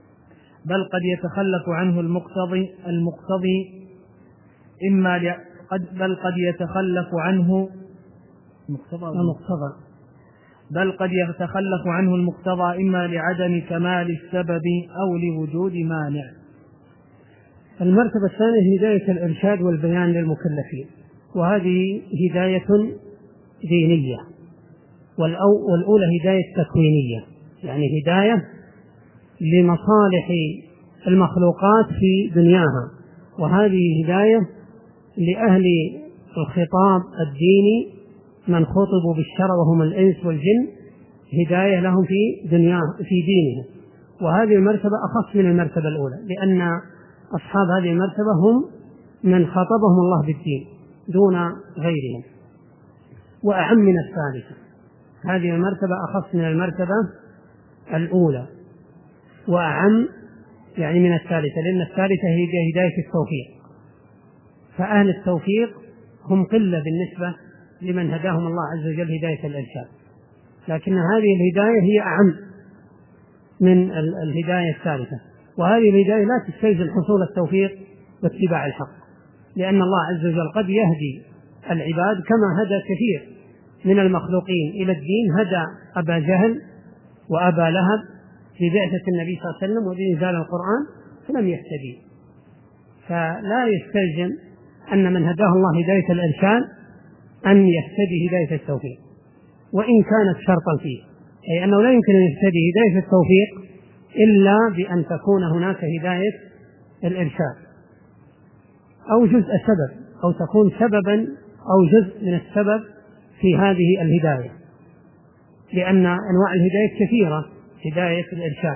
بل قد يتخلف عنه المقتضي المقتضي إما ل... قد بل قد يتخلف عنه المقتضى المقتضى بل قد يتخلف عنه المقتضى إما لعدم كمال السبب أو لوجود مانع. المرتبة الثانية هداية الإرشاد والبيان للمكلفين، وهذه هداية دينية، والأولى هداية تكوينية، يعني هداية لمصالح المخلوقات في دنياها، وهذه هداية لأهل الخطاب الديني من خطبوا بالشرع وهم الإنس والجن، هداية لهم في دنيا في دينهم. وهذه المرتبة أخص من المرتبة الأولى، لأن أصحاب هذه المرتبة هم من خطبهم الله بالدين دون غيرهم، وأعم من الثالثة. هذه المرتبة أخص من المرتبة الأولى وأعم يعني من الثالثة، لأن الثالثة هي هداية التوفيق، فأهل التوفيق هم قلة بالنسبة لمن هداهم الله عز وجل هداية الإرشاد، لكن هذه الهداية هي أعم من الهداية الثالثة. وهذه الهداية لا تستلزم حصول التوفيق واتباع الحق، لأن الله عز وجل قد يهدي العباد كما هدى كثير من المخلوقين إلى الدين، هدى أبا جهل وأبا لهب في بعثة النبي صلى الله عليه وسلم وبإنزال القرآن فلم يهتدي. فلا يستلزم أن من هداه الله هداية الإرشاد أن يهتدي هداية التوفيق، وإن كانت شرطا فيه، أي أنه لا يمكن أن يهتدي هداية التوفيق إلا بأن تكون هناك هداية الإرشاد أو جزء سبب، أو تكون سببا أو جزء من السبب في هذه الهداية، لأن أنواع الهداية كثيرة. هداية الإرشاد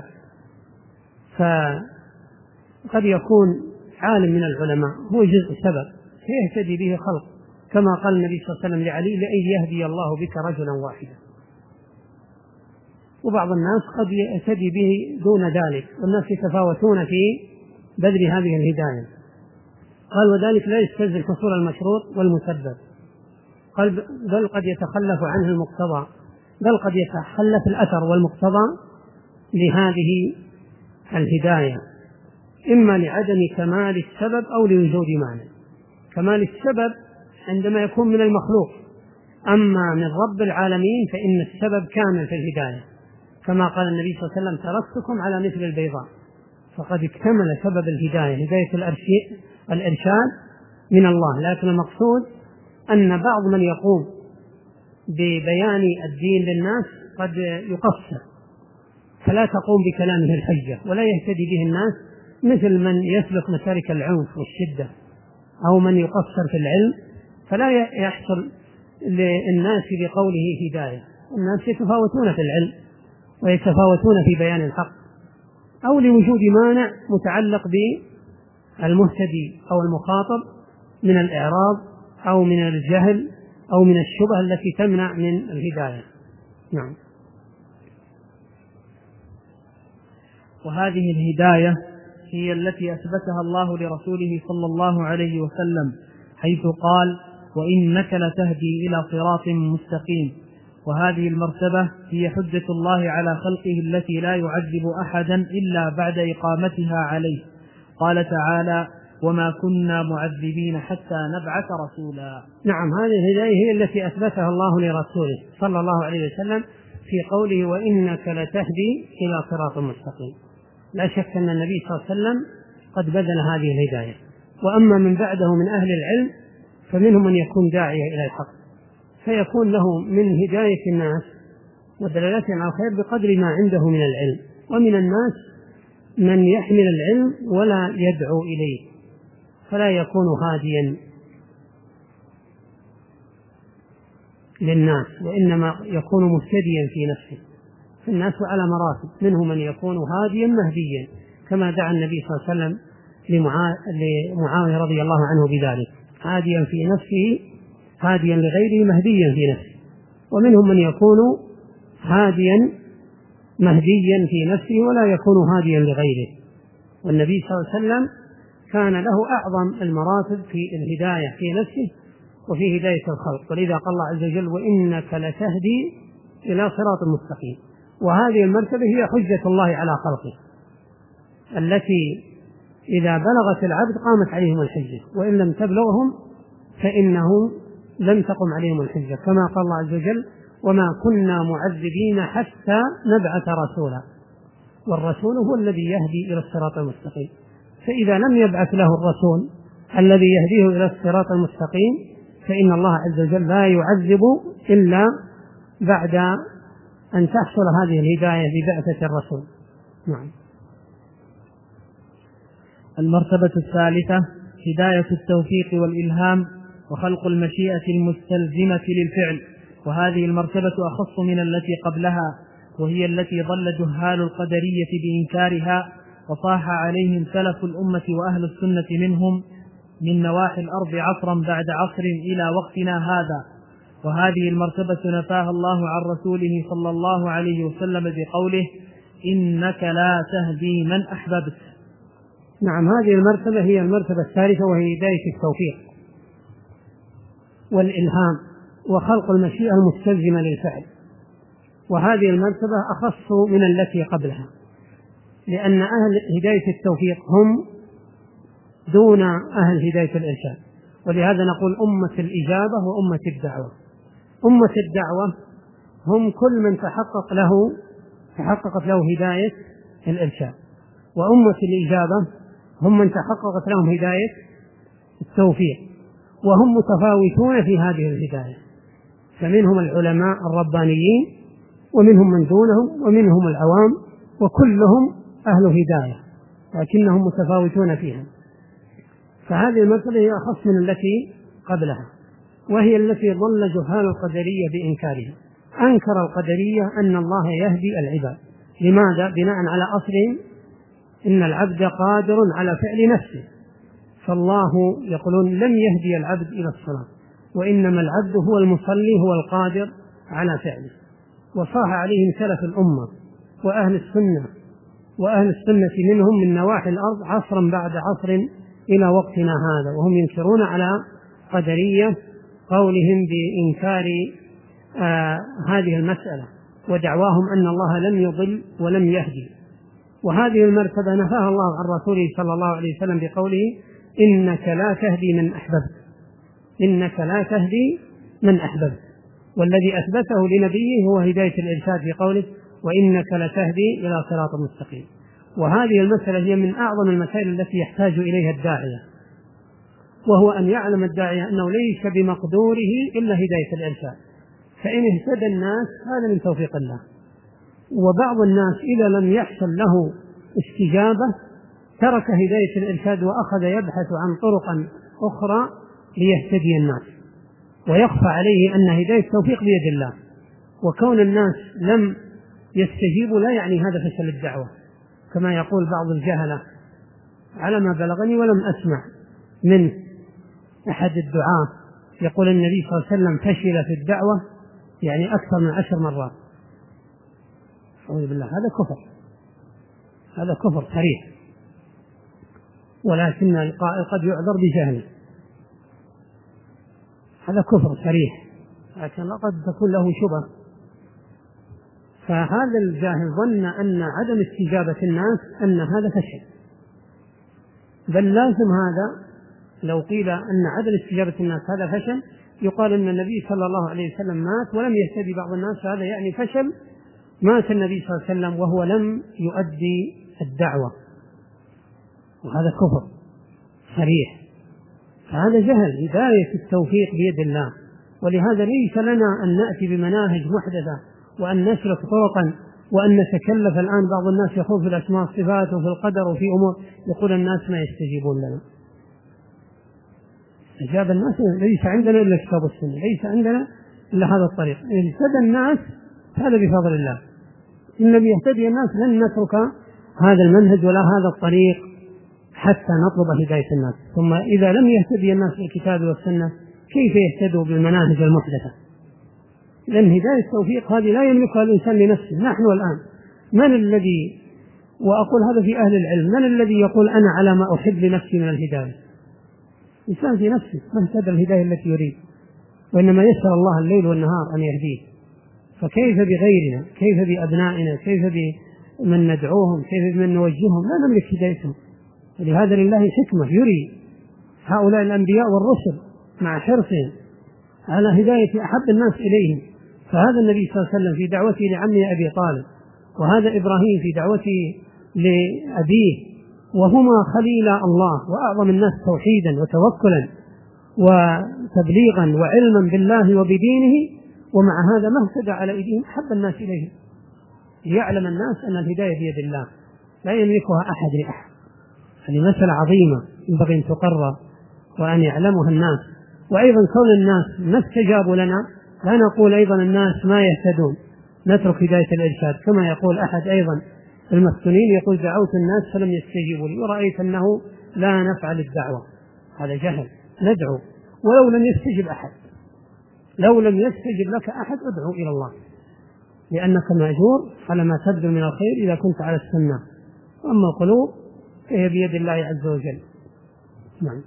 فقد يكون عالم من العلماء هو جزء سبب فيهتدي به خلق، كما قال النبي صلى الله عليه وسلم لعلي: لأن يهدي الله بك رجلا واحدا. وبعض الناس قد يهتدي به دون ذلك، والناس يتفاوتون في بذل هذه الهداية. قال: وذلك لا يستلزم حصول المشروط والمسبب، قال: بل قد يتخلف عنه المقتضى، بل قد يتخلف الأثر والمقتضى لهذه الهداية، إما لعدم كمال السبب أو لوجود مانع. كمال السبب عندما يكون من المخلوق، أما من رب العالمين فإن السبب كامل في الهداية، كما قال النبي صلى الله عليه وسلم: تركتكم على مثل البيضاء. فقد اكتمل سبب الهداية، هداية الإرشاد من الله. لكن المقصود أن بعض من يقوم ببيان الدين للناس قد يقصر، فلا تقوم بكلامه الحجة ولا يهتدي به الناس، مثل من يسلك مسالك العنف والشدة، أو من يقصر في العلم فلا يحصل للناس بقوله هداية. الناس يتفاوتون في العلم ويتفاوتون في بيان الحق، أو لوجود مانع متعلق بالمهتدي أو المخاطب من الإعراض أو من الجهل أو من الشبهة التي تمنع من الهداية. نعم. وهذه الهداية هي التي أثبتها الله لرسوله صلى الله عليه وسلم، حيث قال: وإنك لتهدي إلى صراط مستقيم. وهذه المرتبة هي حجة الله على خلقه التي لا يعذب أحدا إلا بعد إقامتها عليه. قال تعالى: وما كنا معذبين حتى نبعث رسولا. نعم، هذه الهداية هي التي أثبتها الله لرسوله صلى الله عليه وسلم في قوله: وإنك لتهدي إلى صراط مستقيم. لا شك أن النبي صلى الله عليه وسلم قد بذل هذه الهداية. وأما من بعده من أهل العلم فمنهم من يكون داعية إلى الحق، فيكون له من هداية الناس ودلالتهم على الخير بقدر ما عنده من العلم. ومن الناس من يحمل العلم ولا يدعو إليه، فلا يكون هاديا للناس، وإنما يكون مهتديا في نفسه. فالناس على مراتب، منهم من يكون هاديا مهديا، كما دعا النبي صلى الله عليه وسلم لمعاوية رضي الله عنه بذلك: هاديا في نفسه، هاديا لغيره، مهديا في نفسه. ومنهم من يكون هاديا مهديا في نفسه ولا يكون هاديا لغيره. والنبي صلى الله عليه وسلم كان له أعظم المراتب في الهداية في نفسه وفي هداية الخلق، ولذا قال الله عز وجل: وإنك لتهدي إلى صراط مستقيم. وهذه المرتبة هي حجة الله على خلقه، التي إذا بلغت العبد قامت عليهم الحجة، وإن لم تبلغهم فإنه لم تقم عليهم الحجة، كما قال الله عز وجل: وما كنا معذبين حتى نبعث رسولا، والرسول هو الذي يهدي إلى الصراط المستقيم. فإذا لم يبعث له الرسول الذي يهديه إلى الصراط المستقيم فإن الله عز وجل لا يعذب إلا بعد أن تحصل هذه الهداية ببعثة الرسول. نعم. المرتبة الثالثة هداية التوفيق والإلهام وخلق المشيئة المستلزمة للفعل، وهذه المرتبة أخص من التي قبلها، وهي التي ضل جهال القدرية بإنكارها وصاح عليهم سلف الأمة وأهل السنة منهم من نواحي الأرض عصرا بعد عصر إلى وقتنا هذا. وهذه المرتبة نفاها الله عن رسوله صلى الله عليه وسلم بقوله: إنك لا تهدي من أحببت. نعم، هذه المرتبة هي المرتبة الثالثة، وهي هداية التوفيق والإلهام وخلق المشيئة المستلزمة للفعل. وهذه المرتبة أخص من التي قبلها، لأن أهل هداية التوفيق هم دون أهل هداية الإرشاد، ولهذا نقول أمة الإجابة وأمة الدعوة. أمة الدعوة هم كل من تحقق له تحققت له هداية الإرشاد، وأمة الإجابة هم من تحققت لهم هداية التوفيق، وهم متفاوتون في هذه الهداية، فمنهم العلماء الربانيين ومنهم من دونهم ومنهم العوام، وكلهم أهل هداية لكنهم متفاوتون فيها. فهذه المرتبة هي أخص من التي قبلها، وهي التي ضل جهال القدرية بإنكارها. أنكر القدرية أن الله يهدي العباد. لماذا؟ بناء على أصل إن العبد قادر على فعل نفسه، فالله يقولون لم يهدي العبد إلى الصلاة، وإنما العبد هو المصلي هو القادر على فعله. وصاح عليهم سلف الأمة وأهل السنة وأهل السنة منهم من نواحي الأرض عصرا بعد عصر إلى وقتنا هذا، وهم ينكرون على قدرية قولهم بإنكار آه هذه المسألة، ودعواهم أن الله لم يضل ولم يهدي. وهذه المرتبة نفاها الله عن رسوله صلى الله عليه وسلم بقوله: إنك لا تهدي من أحببت. إنك لا تهدي من أحببت، والذي أثبته لنبيه هو هداية الإرشاد في قوله: وإنك لتهدي إلى صراط مستقيم. وهذه المسألة هي من أعظم المسائل التي يحتاج إليها الداعية، وهو أن يعلم الداعية أنه ليس بمقدوره إلا هداية الإرشاد، فإن اهتدى الناس هذا من توفيق الله. وبعض الناس إذا لم يحصل له استجابة ترك هداية الإرشاد وأخذ يبحث عن طرق أخرى ليهتدي الناس، ويخفى عليه أن هداية التوفيق بيد الله. وكون الناس لم يستجيبوا لا يعني هذا فشل الدعوة، كما يقول بعض الجهلة على ما بلغني ولم أسمع من أحد الدعاة يقول النبي صلى الله عليه وسلم فشل في الدعوة يعني أكثر من عشر مرات. أعوذ بالله، هذا كفر، هذا كفر صريح، ولكن القائل قد يعذر بجهله، هذا كفر صريح لكن قد تكون له شبهة. فهذا الجاهل ظن أن عدم استجابة الناس أن هذا فشل، بل لازم هذا لو قيل أن عدم استجابة الناس هذا فشل يقال أن النبي صلى الله عليه وسلم مات ولم يهتدي بعض الناس، هذا يعني فشل، مات النبي صلى الله عليه وسلم وهو لم يؤدي الدعوة، وهذا كفر صريح. فهذا جهل. هداية التوفيق بيد الله، ولهذا ليس لنا أن نأتي بمناهج محدثة وأن نسلك طرقا وأن نتكلف. الآن بعض الناس يخوض في الأسماء والصفات وفي القدر وفي أمور يقول الناس ما يستجيبون لنا. استجاب الناس، ليس عندنا إلا الكتاب والسنة، ليس عندنا إلا هذا الطريق. إن اهتدى الناس هذا بفضل الله، إن لم يهتدي الناس لن نترك هذا المنهج ولا هذا الطريق حتى نطلب هداية الناس. ثم إذا لم يهتدي الناس بالكتاب والسنة كيف يهتدوا بالمناهج المحدثة؟ لأن هداية التوفيق هذه لا يملكها الإنسان لنفسه. نحن الآن من الذي، وأقول هذا في أهل العلم، من الذي يقول أنا على ما أحب لنفسي من الهداية؟ إنسان في نفسه ما اهتدى الهداية التي يريد، وإنما يسر الله الليل والنهار أن يهديه. فكيف بغيرنا؟ كيف بأبنائنا؟ كيف من ندعوهم، كيف من نوجههم، لا نملك هدايتهم. ولهذا لله حكمة يري هؤلاء الأنبياء والرسل مع حرصهم على هداية أحب الناس إليهم. فهذا النبي صلى الله عليه وسلم في دعوته لعمه أبي طالب، وهذا إبراهيم في دعوته لأبيه، وهما خليلا الله وأعظم الناس توحيدا وتوكلا وتبليغا وعلما بالله وبدينه، ومع هذا ما اهتدى على أيديهم أحب الناس إليهم، ليعلم الناس أن الهداية بيد الله لا يملكها أحد لأحد. هذه مسألة عظيمة ينبغي أن تقرر وأن يعلمها الناس. وأيضا كون الناس ما استجابوا لنا لا نقول أيضا الناس ما يهتدون، نترك هداية الإرشاد. كما يقول أحد أيضا المفتونين يقول دعوت الناس فلم يستجيبوا لي ورأيت أنه لا نفعل الدعوة. هذا جهل. ندعو ولو لم يستجب أحد، لو لم يستجب لك أحد ادعو إلى الله، لأنك مأجور على ما تبذل من الخير إذا كنت على السنة. وأما القلوب فهي بيد الله عز وجل. نعم.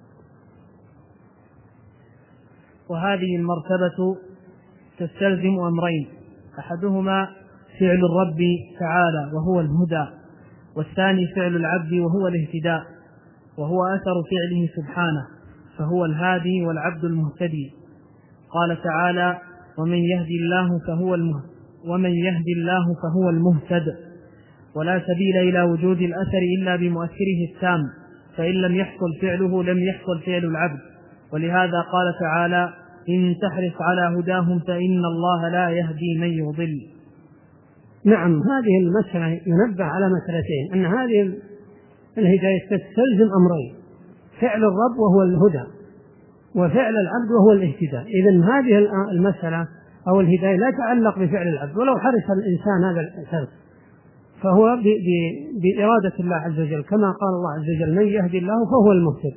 وهذه المرتبة تستلزم أمرين: أحدهما فعل الرب تعالى وهو الهدى، والثاني فعل العبد وهو الاهتداء، وهو أثر فعله سبحانه، فهو الهادي والعبد المهتدي. قال تعالى: ومن يهدي الله فهو المهتد ومن يهدي الله فهو المهتد. ولا سبيل إلى وجود الأثر إلا بمؤثره التام، فإن لم يحصل فعله لم يحصل فعل العبد. ولهذا قال تعالى: إن تحرص على هداهم فإن الله لا يهدي من يضل. نعم، هذه المسألة ينبه على مسألتين: أن هذه الهداية تستلزم أمرين: فعل الرب وهو الهدى، وفعل العبد وهو الاهتداء. إذن هذه المسألة أو الهداية لا تعلق بفعل العبد، ولو حرص الإنسان هذا الحرص فهو بإرادة الله عز وجل، كما قال الله عز وجل: من يهدي الله فهو المهتد.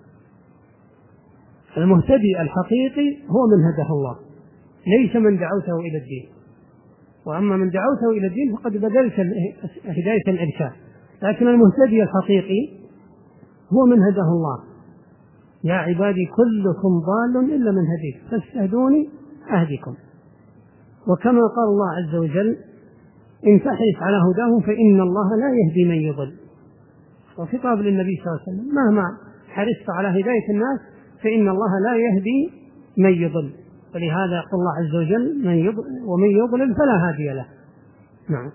المهتدي الحقيقي هو من هداه الله، ليس من دعوته إلى الدين. وأما من دعوته إلى الدين فقد بدلت هداية الإرشاد، لكن المهتدي الحقيقي هو من هداه الله. يا عبادي كلكم ضال إلا من هديت فاستهدوني أهدكم. وكما قال الله عز وجل: إن تحرص على هداهم فإن الله لا يهدي من يضل. وخطاب للنبي صلى الله عليه وسلم: مهما حرصت على هداية الناس فإن الله لا يهدي من يضل. ولهذا يقول الله عز وجل: من يضل ومن يضلل فلا هادي له. نعم.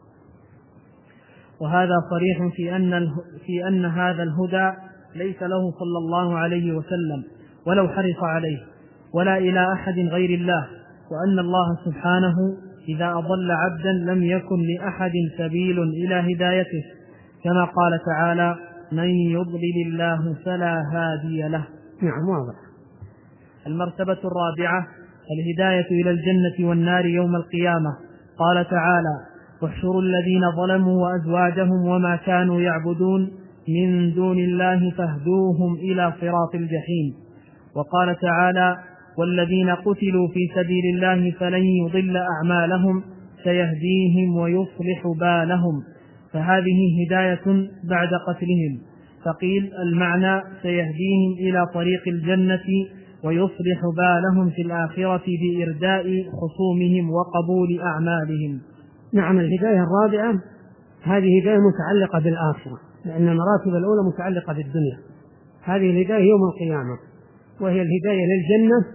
وهذا صريح في أن في أن هذا الهدى ليس له صلى الله عليه وسلم ولو حرص عليه، ولا إلى أحد غير الله، وأن الله سبحانه إذا أضل عبدا لم يكن لأحد سبيل إلى هدايته، كما قال تعالى: من يضلل الله فلا هادي له. نعم، واضح. المرتبة الرابعة الهداية إلى الجنة والنار يوم القيامة. قال تعالى: واحشروا الذين ظلموا وأزواجهم وما كانوا يعبدون من دون الله فاهدوهم إلى صراط الجحيم. وقال تعالى: والذين قتلوا في سبيل الله فلن يضل أعمالهم سيهديهم ويصلح بالهم. فهذه هداية بعد قتلهم. فقيل المعنى سيهديهم إلى طريق الجنة ويصلح بالهم في الآخرة بإرداء خصومهم وقبول أعمالهم. نعم، الهداية الرابعة هذه هداية متعلقة بالآخرة، لأن المراتب الأولى متعلقة بالدنيا. هذه الهداية يوم القيامة، وهي الهداية للجنة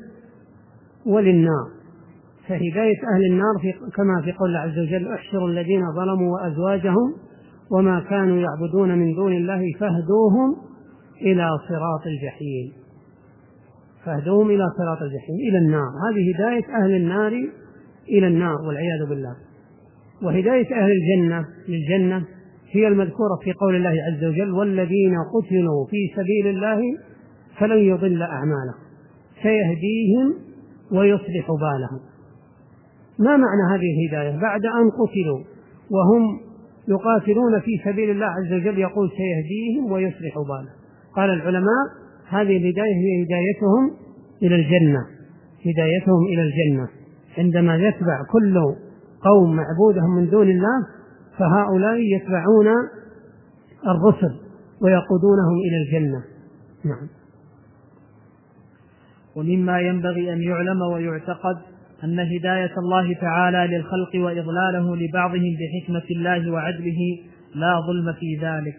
وللنار. فهداية أهل النار في كما في قول الله عز وجل: احشروا الذين ظلموا وأزواجهم وما كانوا يعبدون من دون الله فاهدوهم إلى صراط الجحيم. فاهدوهم إلى صراط الجحيم، إلى النار. هذه هداية أهل النار إلى النار والعياذ بالله. وهداية أهل الجنة للجنة هي المذكورة في قول الله عز وجل: والذين قتلوا في سبيل الله فلن يضل أعمالهم سيهديهم ويصلح بالهم. ما معنى هذه الهداية؟ بعد أن قتلوا وهم يقاتلون في سبيل الله عز وجل يقول سيهديهم ويصلح بالهم. قال العلماء: هذه الهداية هي هدايتهم إلى الجنة، هدايتهم إلى الجنة. عندما يتبع كل قوم معبودهم من دون الله فهؤلاء يتبعون الرسل ويقودونهم إلى الجنة. نعم. ومما ينبغي أن يعلم ويعتقد أن هداية الله تعالى للخلق وإضلاله لبعضهم بحكمة الله وعدله لا ظلم في ذلك.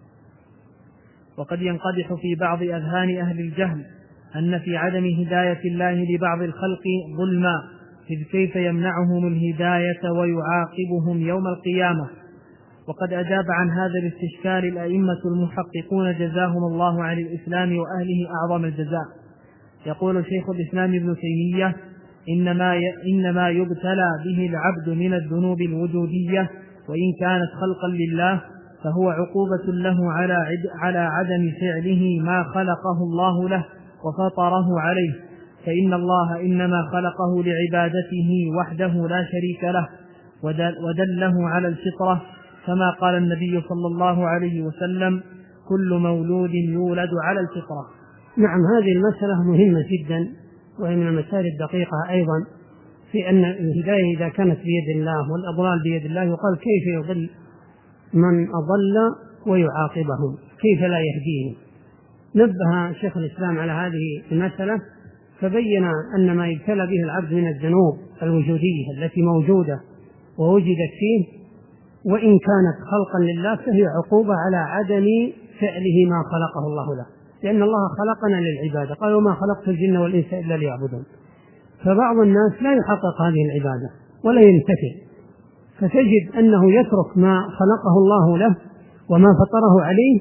وقد ينقدح في بعض أذهان أهل الجهل أن في عدم هداية الله لبعض الخلق ظلما، إذ كيف يمنعهم الهداية ويعاقبهم يوم القيامة. وقد أجاب عن هذا الاستشكال الأئمة المحققون جزاهم الله عن الإسلام وأهله أعظم الجزاء. يقول شيخ الإسلام ابن تيمية: إنما إنما يبتلى به العبد من الذنوب الوجودية وإن كانت خلقا لله فهو عقوبة له على على عدم فعله ما خلقه الله له وفطره عليه، فإن الله إنما خلقه لعبادته وحده لا شريك له ودله على الفطرة، كما قال النبي صلى الله عليه وسلم: كل مولود يولد على الفطرة. نعم، هذه المسألة مهمة جدا، وهي من المسائل الدقيقة أيضا، في أن الهداية إذا كانت بيد الله والأضلال بيد الله، يقال كيف يضل من أضل ويعاقبهم، كيف لا يهديهم. نبه شيخ الإسلام على هذه المسألة فبين أن ما يبتلى به العبد من الذنوب الوجودية التي موجودة ووجدت فيه وإن كانت خلقا لله فهي عقوبة على عدم فعله ما خلقه الله له، لأن الله خلقنا للعبادة، قال: وما خلقت الجن والإنس إلا ليعبدون. فبعض الناس لا يحقق هذه العبادة ولا يمتثل، فتجد أنه يترك ما خلقه الله له وما فطره عليه،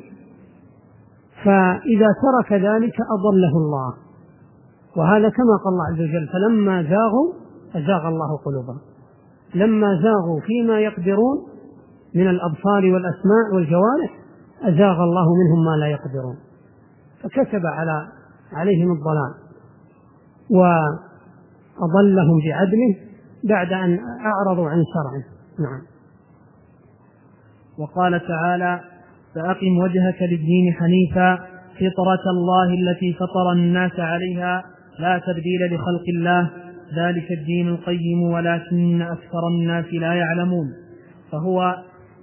فإذا ترك ذلك أضله الله. وهذا كما قال الله عز وجل: فلما زاغوا أزاغ الله قلوبهم. لما زاغوا فيما يقدرون من الأبصار والأسماع والجوارح أزاغ الله منهم ما لا يقدرون، فكتب على عليهم الضلال وأضلهم بعدله بعد أن أعرضوا عن شرعه. نعم. وقال تعالى: فأقم وجهك للدين حنيفا فطرة الله التي فطر الناس عليها لا تبديل لخلق الله ذلك الدين القيم ولكن أكثر الناس لا يعلمون. فهو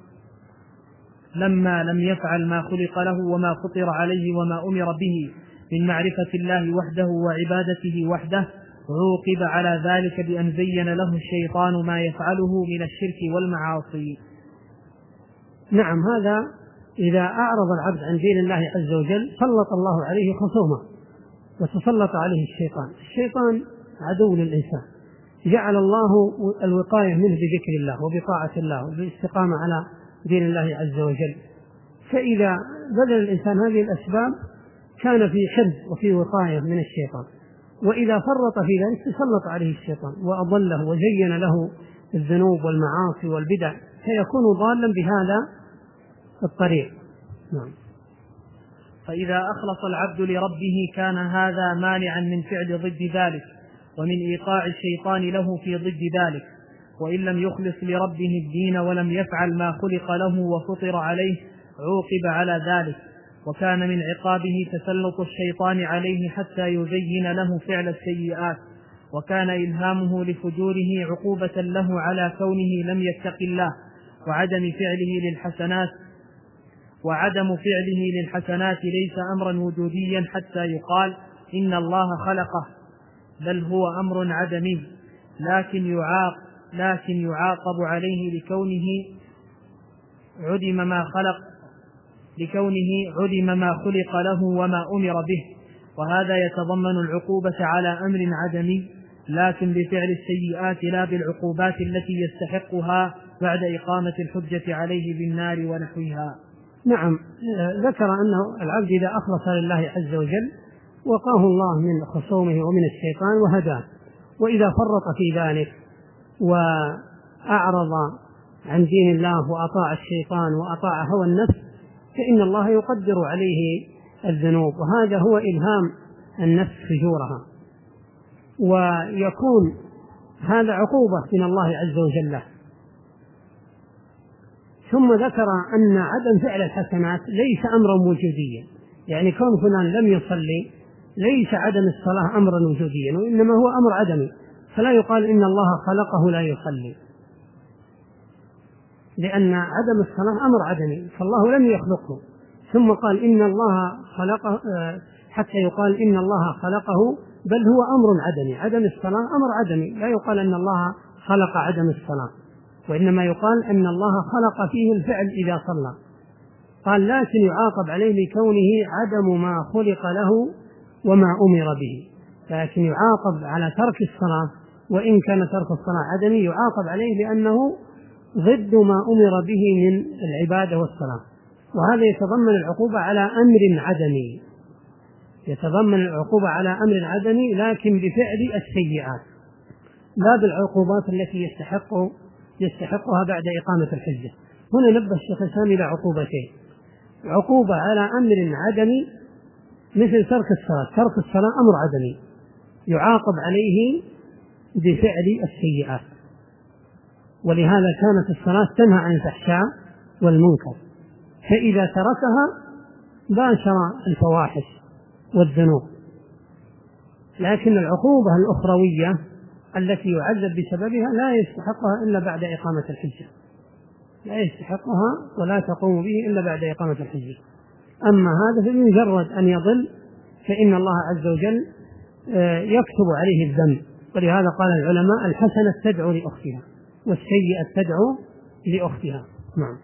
لما لم يفعل ما خلق له وما فطر عليه وما أمر به من معرفة الله وحده وعبادته وحده عوقب على ذلك بأن زين له الشيطان ما يفعله من الشرك والمعاصي. نعم، هذا إذا أعرض العبد عن دين الله عز وجل سلط الله عليه خصومه وتسلط عليه الشيطان. الشيطان عدو للإنسان، جعل الله الوقاية منه بذكر الله وبطاعة الله وبالاستقامة على دين الله عز وجل. فإذا بذل الإنسان هذه الأسباب كان في حفظ وفي وقاية من الشيطان، وإذا فرط في ذلك تسلط عليه الشيطان وأضله وزين له الذنوب والمعاصي والبدع، فيكون ضالا بهذا الطريق. نعم. فإذا أخلص العبد لربه كان هذا مانعا من فعل ضد ذلك ومن إيقاع الشيطان له في ضد ذلك، وإن لم يخلص لربه الدين ولم يفعل ما خلق له وفطر عليه عوقب على ذلك، وكان من عقابه تسلط الشيطان عليه حتى يزين له فعل السيئات، وكان إلهامه لفجوره عقوبة له على كونه لم يتق الله وعدم فعله للحسنات وعدم فعله للحسنات ليس أمرا وجوديا حتى يقال إن الله خلقه، بل هو أمر عدمي لكن يعاق لكن يعاقب عليه لكونه عدم ما خلق لكونه عدم ما خلق له وما أمر به، وهذا يتضمن العقوبة على أمر عدمي لكن بفعل السيئات لا بالعقوبات التي يستحقها بعد إقامة الحجة عليه بالنار ونحوها. نعم، ذكر أنه العبد إذا أخلص لله عز وجل وقاه الله من خصومه ومن الشيطان وهداه، وإذا فرط في ذلك وأعرض عن دين الله وأطاع الشيطان وأطاع هوى النفس فإن الله يقدر عليه الذنوب، وهذا هو إلهام النفس فجورها، ويكون هذا عقوبة من الله عز وجل. ثم ذكر أن عدم فعل الحسنات ليس أمرا وجوديا، يعني كون فلان لم يصلي ليس عدم الصلاة أمرا وجوديا، وإنما هو أمر عدمي، فلا يقال إن الله خلقه لا يصلي، لأن عدم الصلاة أمر عدمي فالله لم يخلقه. ثم قال إن الله خلقه حتى يقال إن الله خلقه، بل هو أمر عدمي. عدم الصلاة أمر عدمي، لا يقال أن الله خلق عدم الصلاة، وإنما يقال أن الله خلق فيه الفعل إذا صلى. قال لكن يعاقب عليه لكونه عدم ما خلق له وما أمر به، لكن يعاقب على ترك الصلاة، وإن كان ترك الصلاة عدمي يعاقب عليه لأنه ضد ما أمر به من العبادة والصلاة. وهذا يتضمن العقوبة على أمر عدمي، يتضمن العقوبة على أمر عدمي لكن بفعل السيئات، لا بالعقوبات التي يستحق يستحقها بعد إقامة الحجة. هنا نبه الشيخ الإسلام إلى عقوبتين: عقوبة على أمر عدمي مثل ترك الصلاة، ترك الصلاة أمر عدمي يعاقب عليه بفعل السيئات، ولهذا كانت الصلاة تنهى عن الفحشاء والمنكر، فإذا تركها باشر الفواحش والذنوب. لكن العقوبة الأخروية التي يعذب بسببها لا يستحقها إلا بعد إقامة الحجة، لا يستحقها ولا تقوم به إلا بعد إقامة الحجة. أما هذا فبمجرد أن يضل فإن الله عز وجل يكتب عليه الذنب. ولهذا قال العلماء: الحسنة تدعو لأختها والسيئة تدعو لأختها. نعم.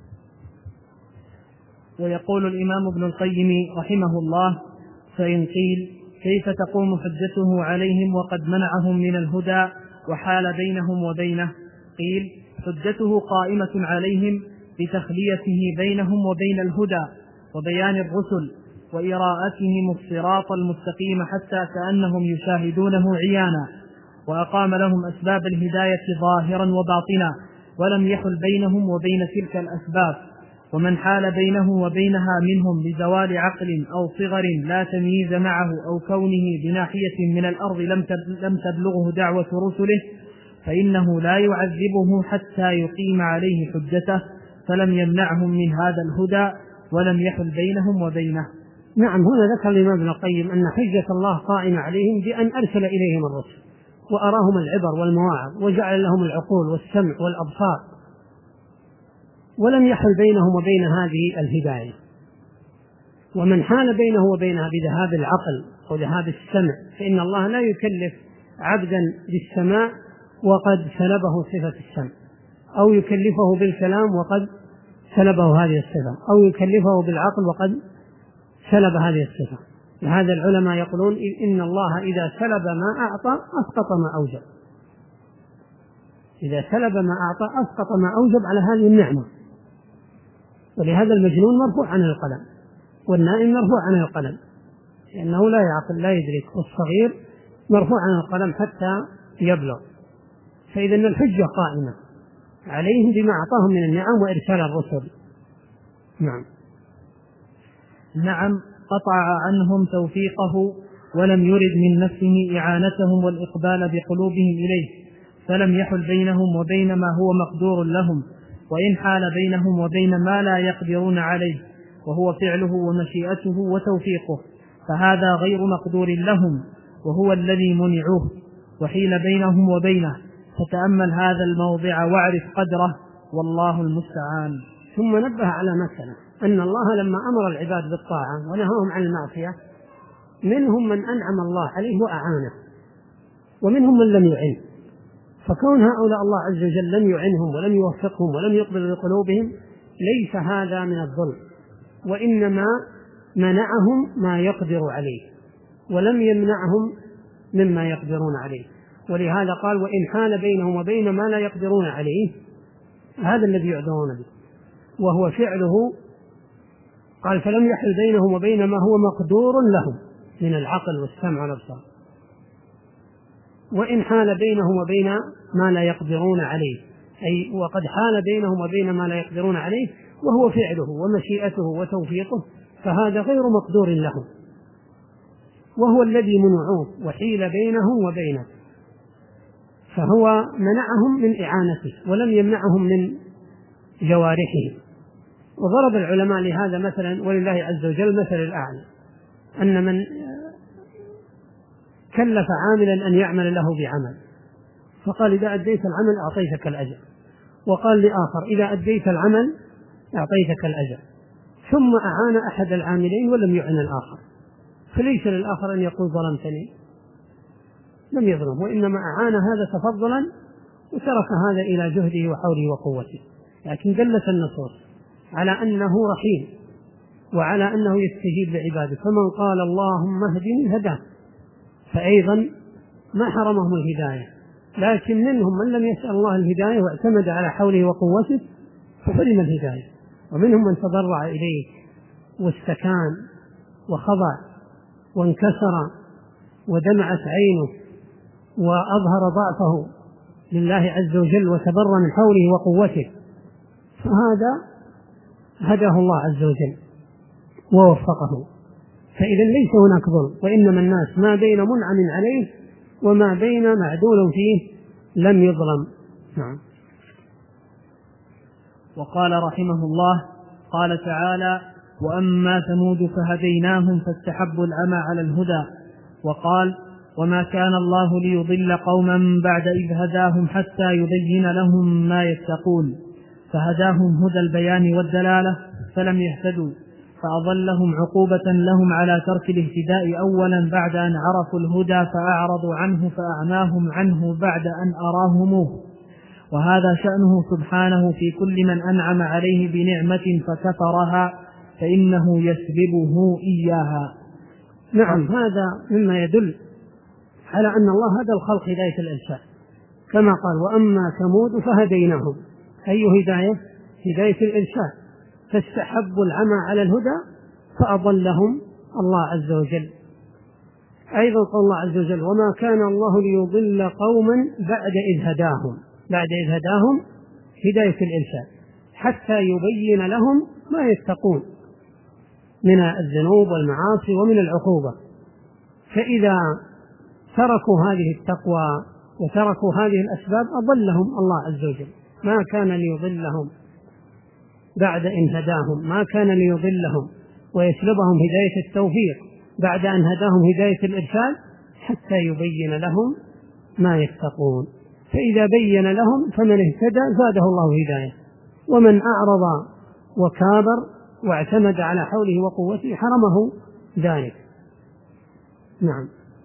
ويقول الإمام ابن القيم رحمه الله: فإن قيل كيف تقوم حجته عليهم وقد منعهم من الهدى وحال بينهم وبينه؟ قيل: حجته قائمة عليهم بتخليته بينهم وبين الهدى وبيان الرسل وإراءتهم الصراط المستقيم حتى كأنهم يشاهدونه عيانا، وأقام لهم أسباب الهداية ظاهرا وباطنا ولم يحل بينهم وبين تلك الأسباب. ومن حال بينه وبينها منهم بزوال عقل أو صغر لا تمييز معه أو كونه بناحية من الأرض لم تبلغه دعوة رسله فإنه لا يعذبه حتى يقيم عليه حجته، فلم يمنعهم من هذا الهدى ولم يحل بينهم وبينه. نعم. هنا ذكر الإمام ابن القيم أن حجة الله قائمة عليهم بأن أرسل إليهم الرسل وأراهم العبر والمواعظ وجعل لهم العقول والسمع والأبصار، ولم يحل بينهم وبين هذه الهداية. ومن حال بينه وبينها بذهاب العقل أو ذهاب السمع فإن الله لا يكلف عبدا بالسماع وقد سلبه صفة السمع، أو يكلفه بالكلام وقد سلبه هذه الصفة، أو يكلفه بالعقل وقد سلب هذه الصفة. لهذا العلماء يقولون إن الله إذا سلب ما أعطى أسقط ما أوجب، إذا سلب ما أعطى أسقط ما أوجب على هذه النعمة. ولهذا المجنون مرفوع عن القلم، والنائم مرفوع عن القلم لأنه لا يعقل لا يدرك، والصغير مرفوع عن القلم حتى يبلغ. فإذا الحجة قائمة عليهم بما أعطاهم من النعم وإرسال الرسل. نعم. نعم. قطع عنهم توفيقه ولم يرد من نفسه إعانتهم والإقبال بقلوبهم إليه، فلم يحل بينهم وبين ما هو مقدور لهم، وإن حال بينهم وبين ما لا يقدرون عليه وهو فعله ومشيئته وتوفيقه فهذا غير مقدور لهم وهو الذي منعوه وحيل بينهم وبينه. فتأمل هذا الموضع واعرف قدره، والله المستعان. ثم نبه على مسألة: أن الله لما أمر العباد بالطاعة ونهاهم عن المعصية منهم من أنعم الله عليه وأعانه، ومنهم من لم يعن. فكون هؤلاء الله عز وجل لم يعنهم ولم يوفقهم ولم يقبل بقلوبهم ليس هذا من الظلم، وإنما منعهم ما يقدر عليه ولم يمنعهم مما يقدرون عليه. ولهذا قال: وإن حال بينهم وبين ما لا يقدرون عليه، هذا الذي يعذرون به وهو فعله. قال: فلم يحل بينهم وبين ما هو مقدور لهم من العقل والسمع والأبصار. وإن حال بينهم وبين ما لا يقدرون عليه، أي وقد حال بينهم وبين ما لا يقدرون عليه وهو فعله ومشيئته وتوفيقه، فهذا غير مقدور لهم، وهو الذي منعوه وحيل بينهم وبينه، فهو منعهم من إعانته ولم يمنعهم من جوارحه. وضرب العلماء لهذا مثلا، ولله عز وجل مثل الأعلى، أن من كلف عاملا أن يعمل له بعمل فقال: إذا أديت العمل أعطيتك الأجر، وقال لآخر: إذا أديت العمل أعطيتك الأجر، ثم أعان أحد العاملين ولم يعن الآخر، فليس للآخر أن يقول ظلمتني، لم يظلم، وإنما أعان هذا تفضلا وترك هذا إلى جهده وحوله وقوته. لكن دلت النصوص على أنه رحيم وعلى أنه يستجيب لعباده، فمن قال اللهم اهدني هداه، فأيضا ما حرمهم الهداية، لكن منهم من لم يسأل الله الهداية واعتمد على حوله وقوته فسلم الهداية، ومنهم من تضرع إليه واستكان وخضع وانكسر ودمعت عينه وأظهر ضعفه لله عز وجل وتبرى من حوله وقوته، فهذا هداه الله عز وجل ووفقه. فإذا ليس هناك ظلم، وإنما الناس ما بين منعم عليه وما بين معدول فيه لم يظلم. نعم. وقال رحمه الله: قال تعالى: وأما ثمود فهديناهم فاستحبوا العمى على الهدى. وقال: وما كان الله ليضل قوما بعد إذ هداهم حتى يبين لهم ما يتقون، فهداهم هدى البيان والدلالة فلم يهتدوا، فأضلهم عقوبة لهم على ترك الاهتداء أولا بعد أن عرفوا الهدى فأعرضوا عنه فأعماهم عنه بعد أن أراهموه. وهذا شأنه سبحانه في كل من أنعم عليه بنعمة فكفرها فإنه يسببه إياها. نعم، هذا مما يدل على أن الله هدى الخلق هداية الإرشاد، كما قال: وأما ثمود فهديناهم. أي هداية؟ هداية الإرشاد، فاستحبوا العمى على الهدى فأضلهم الله عز وجل. أيضا قال الله عز وجل: وما كان الله ليضل قوما بعد إذ هداهم. بعد إذ هداهم هداية الإرشاد حتى يبين لهم ما يتقون من الذنوب والمعاصي ومن العقوبة. فإذا تركوا هذه التقوى وتركوا هذه الأسباب أضلهم الله عز وجل. ما كان ليضلهم بعد إن هداهم، ما كان ليضلهم ويسلبهم هداية التوفيق بعد أن هداهم هداية الإرشاد حتى يبين لهم ما يتقون. فإذا بين لهم فمن اهتدى زاده الله هداية، ومن أعرض وكابر واعتمد على حوله وقوته حرمه ذلك. نعم.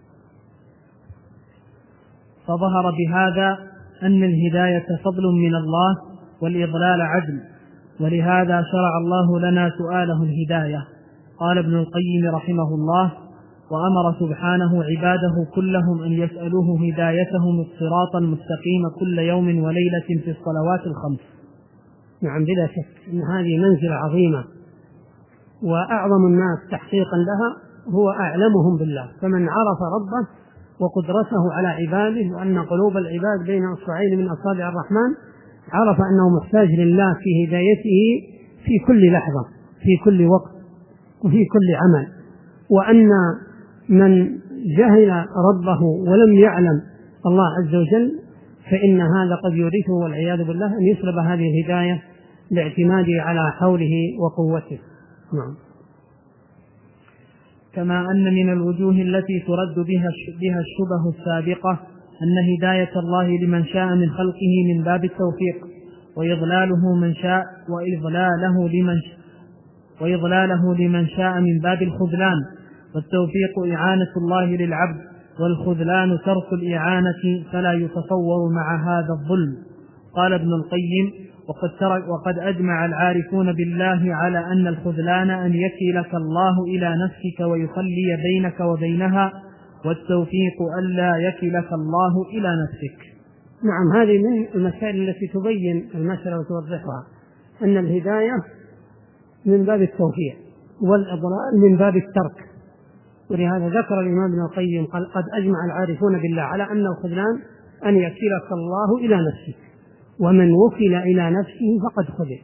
فظهر بهذا أن الهداية فضل من الله والإضلال عدل، ولهذا شرع الله لنا سؤاله الهداية. قال ابن القيم رحمه الله: وأمر سبحانه عباده كلهم أن يسألوه هدايتهم الصراط المستقيم كل يوم وليلة في الصلوات الخمس. نعم، بلا شك أن هذه منزلة عظيمة، وأعظم الناس تحقيقا لها هو أعلمهم بالله. فمن عرف ربه وقدرته على عباده وأن قلوب العباد بين أصبعين من أصابع الرحمن عرف أنه محتاج لله في هدايته في كل لحظة في كل وقت وفي كل عمل، وأن من جهل ربه ولم يعلم الله عز وجل فإن هذا قد يورثه والعياذ بالله أن يسلب هذه الهداية لاعتماده على حوله وقوته. نعم. كما أن من الوجوه التي ترد بها بها الشبه السابقة أن هداية الله لمن شاء من خلقه من باب التوفيق، وإضلاله من شاء وإضلاله لمن وإضلاله لمن شاء من باب الخذلان، والتوفيق إعانة الله للعبد، والخذلان ترك الإعانة، فلا يتصور مع هذا الظلم. قال ابن القيم: وقد, ترك وقد أجمع العارفون بالله على أن الخذلان أن يكلك الله إلى نفسك ويخلي بينك وبينها، والتوفيق ألا يكلك الله إلى نفسك. نعم، هذه من المسائل التي تبين المسألة وتوضحها، أن الهداية من باب التوفيق والإضلال من باب الترك. ولهذا ذكر الإمام ابن القيم قال: قد أجمع العارفون بالله على أن الخذلان أن يكلك الله إلى نفسك، ومن وكل إلى نفسه فقد خذل،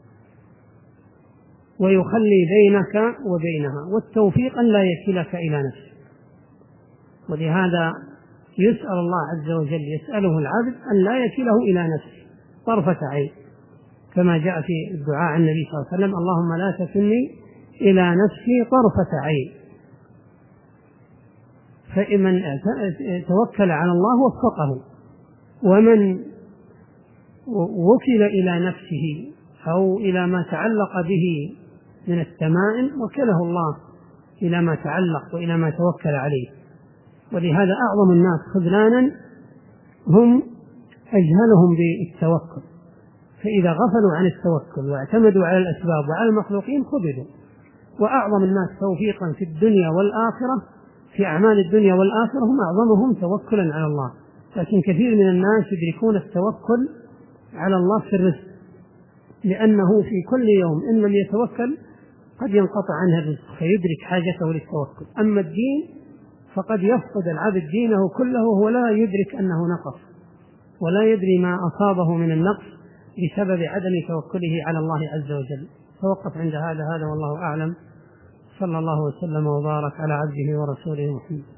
ويخلي بينك وبينها، والتوفيق أن لا يكلك إلى نفسك. ولهذا يسأل الله عز وجل يسأله العبد أن لا يكله إلى نفسه طرفة عين، كما جاء في الدعاء عن النبي صلى الله عليه وسلم: اللهم لا تكلني إلى نفسي طرفة عين. فمن توكل على الله وفقه، ومن وكل إلى نفسه أو إلى ما تعلق به من التمائم وكله الله إلى ما تعلق وإلى ما توكل عليه. ولهذا أعظم الناس خذلانا هم أجهلهم بالتوكل، فإذا غفلوا عن التوكل واعتمدوا على الأسباب وعلى المخلوقين خذلوا. وأعظم الناس توفيقا في الدنيا والآخرة في أعمال الدنيا والآخرة هم أعظمهم توكلا على الله. لكن كثير من الناس يدركون التوكل على الله في الرزق، لأنه في كل يوم إن لم يتوكل قد ينقطع عنه الرزق فيدرك حاجته للتوكل. أما الدين فقد يفقد العبد دينه كله وهو لا يدرك أنه نقص ولا يدري ما أصابه من النقص بسبب عدم توكله على الله عز وجل. توقف عند هذا هذا والله أعلم. صلى الله وسلم وبارك على عبده ورسوله محمد.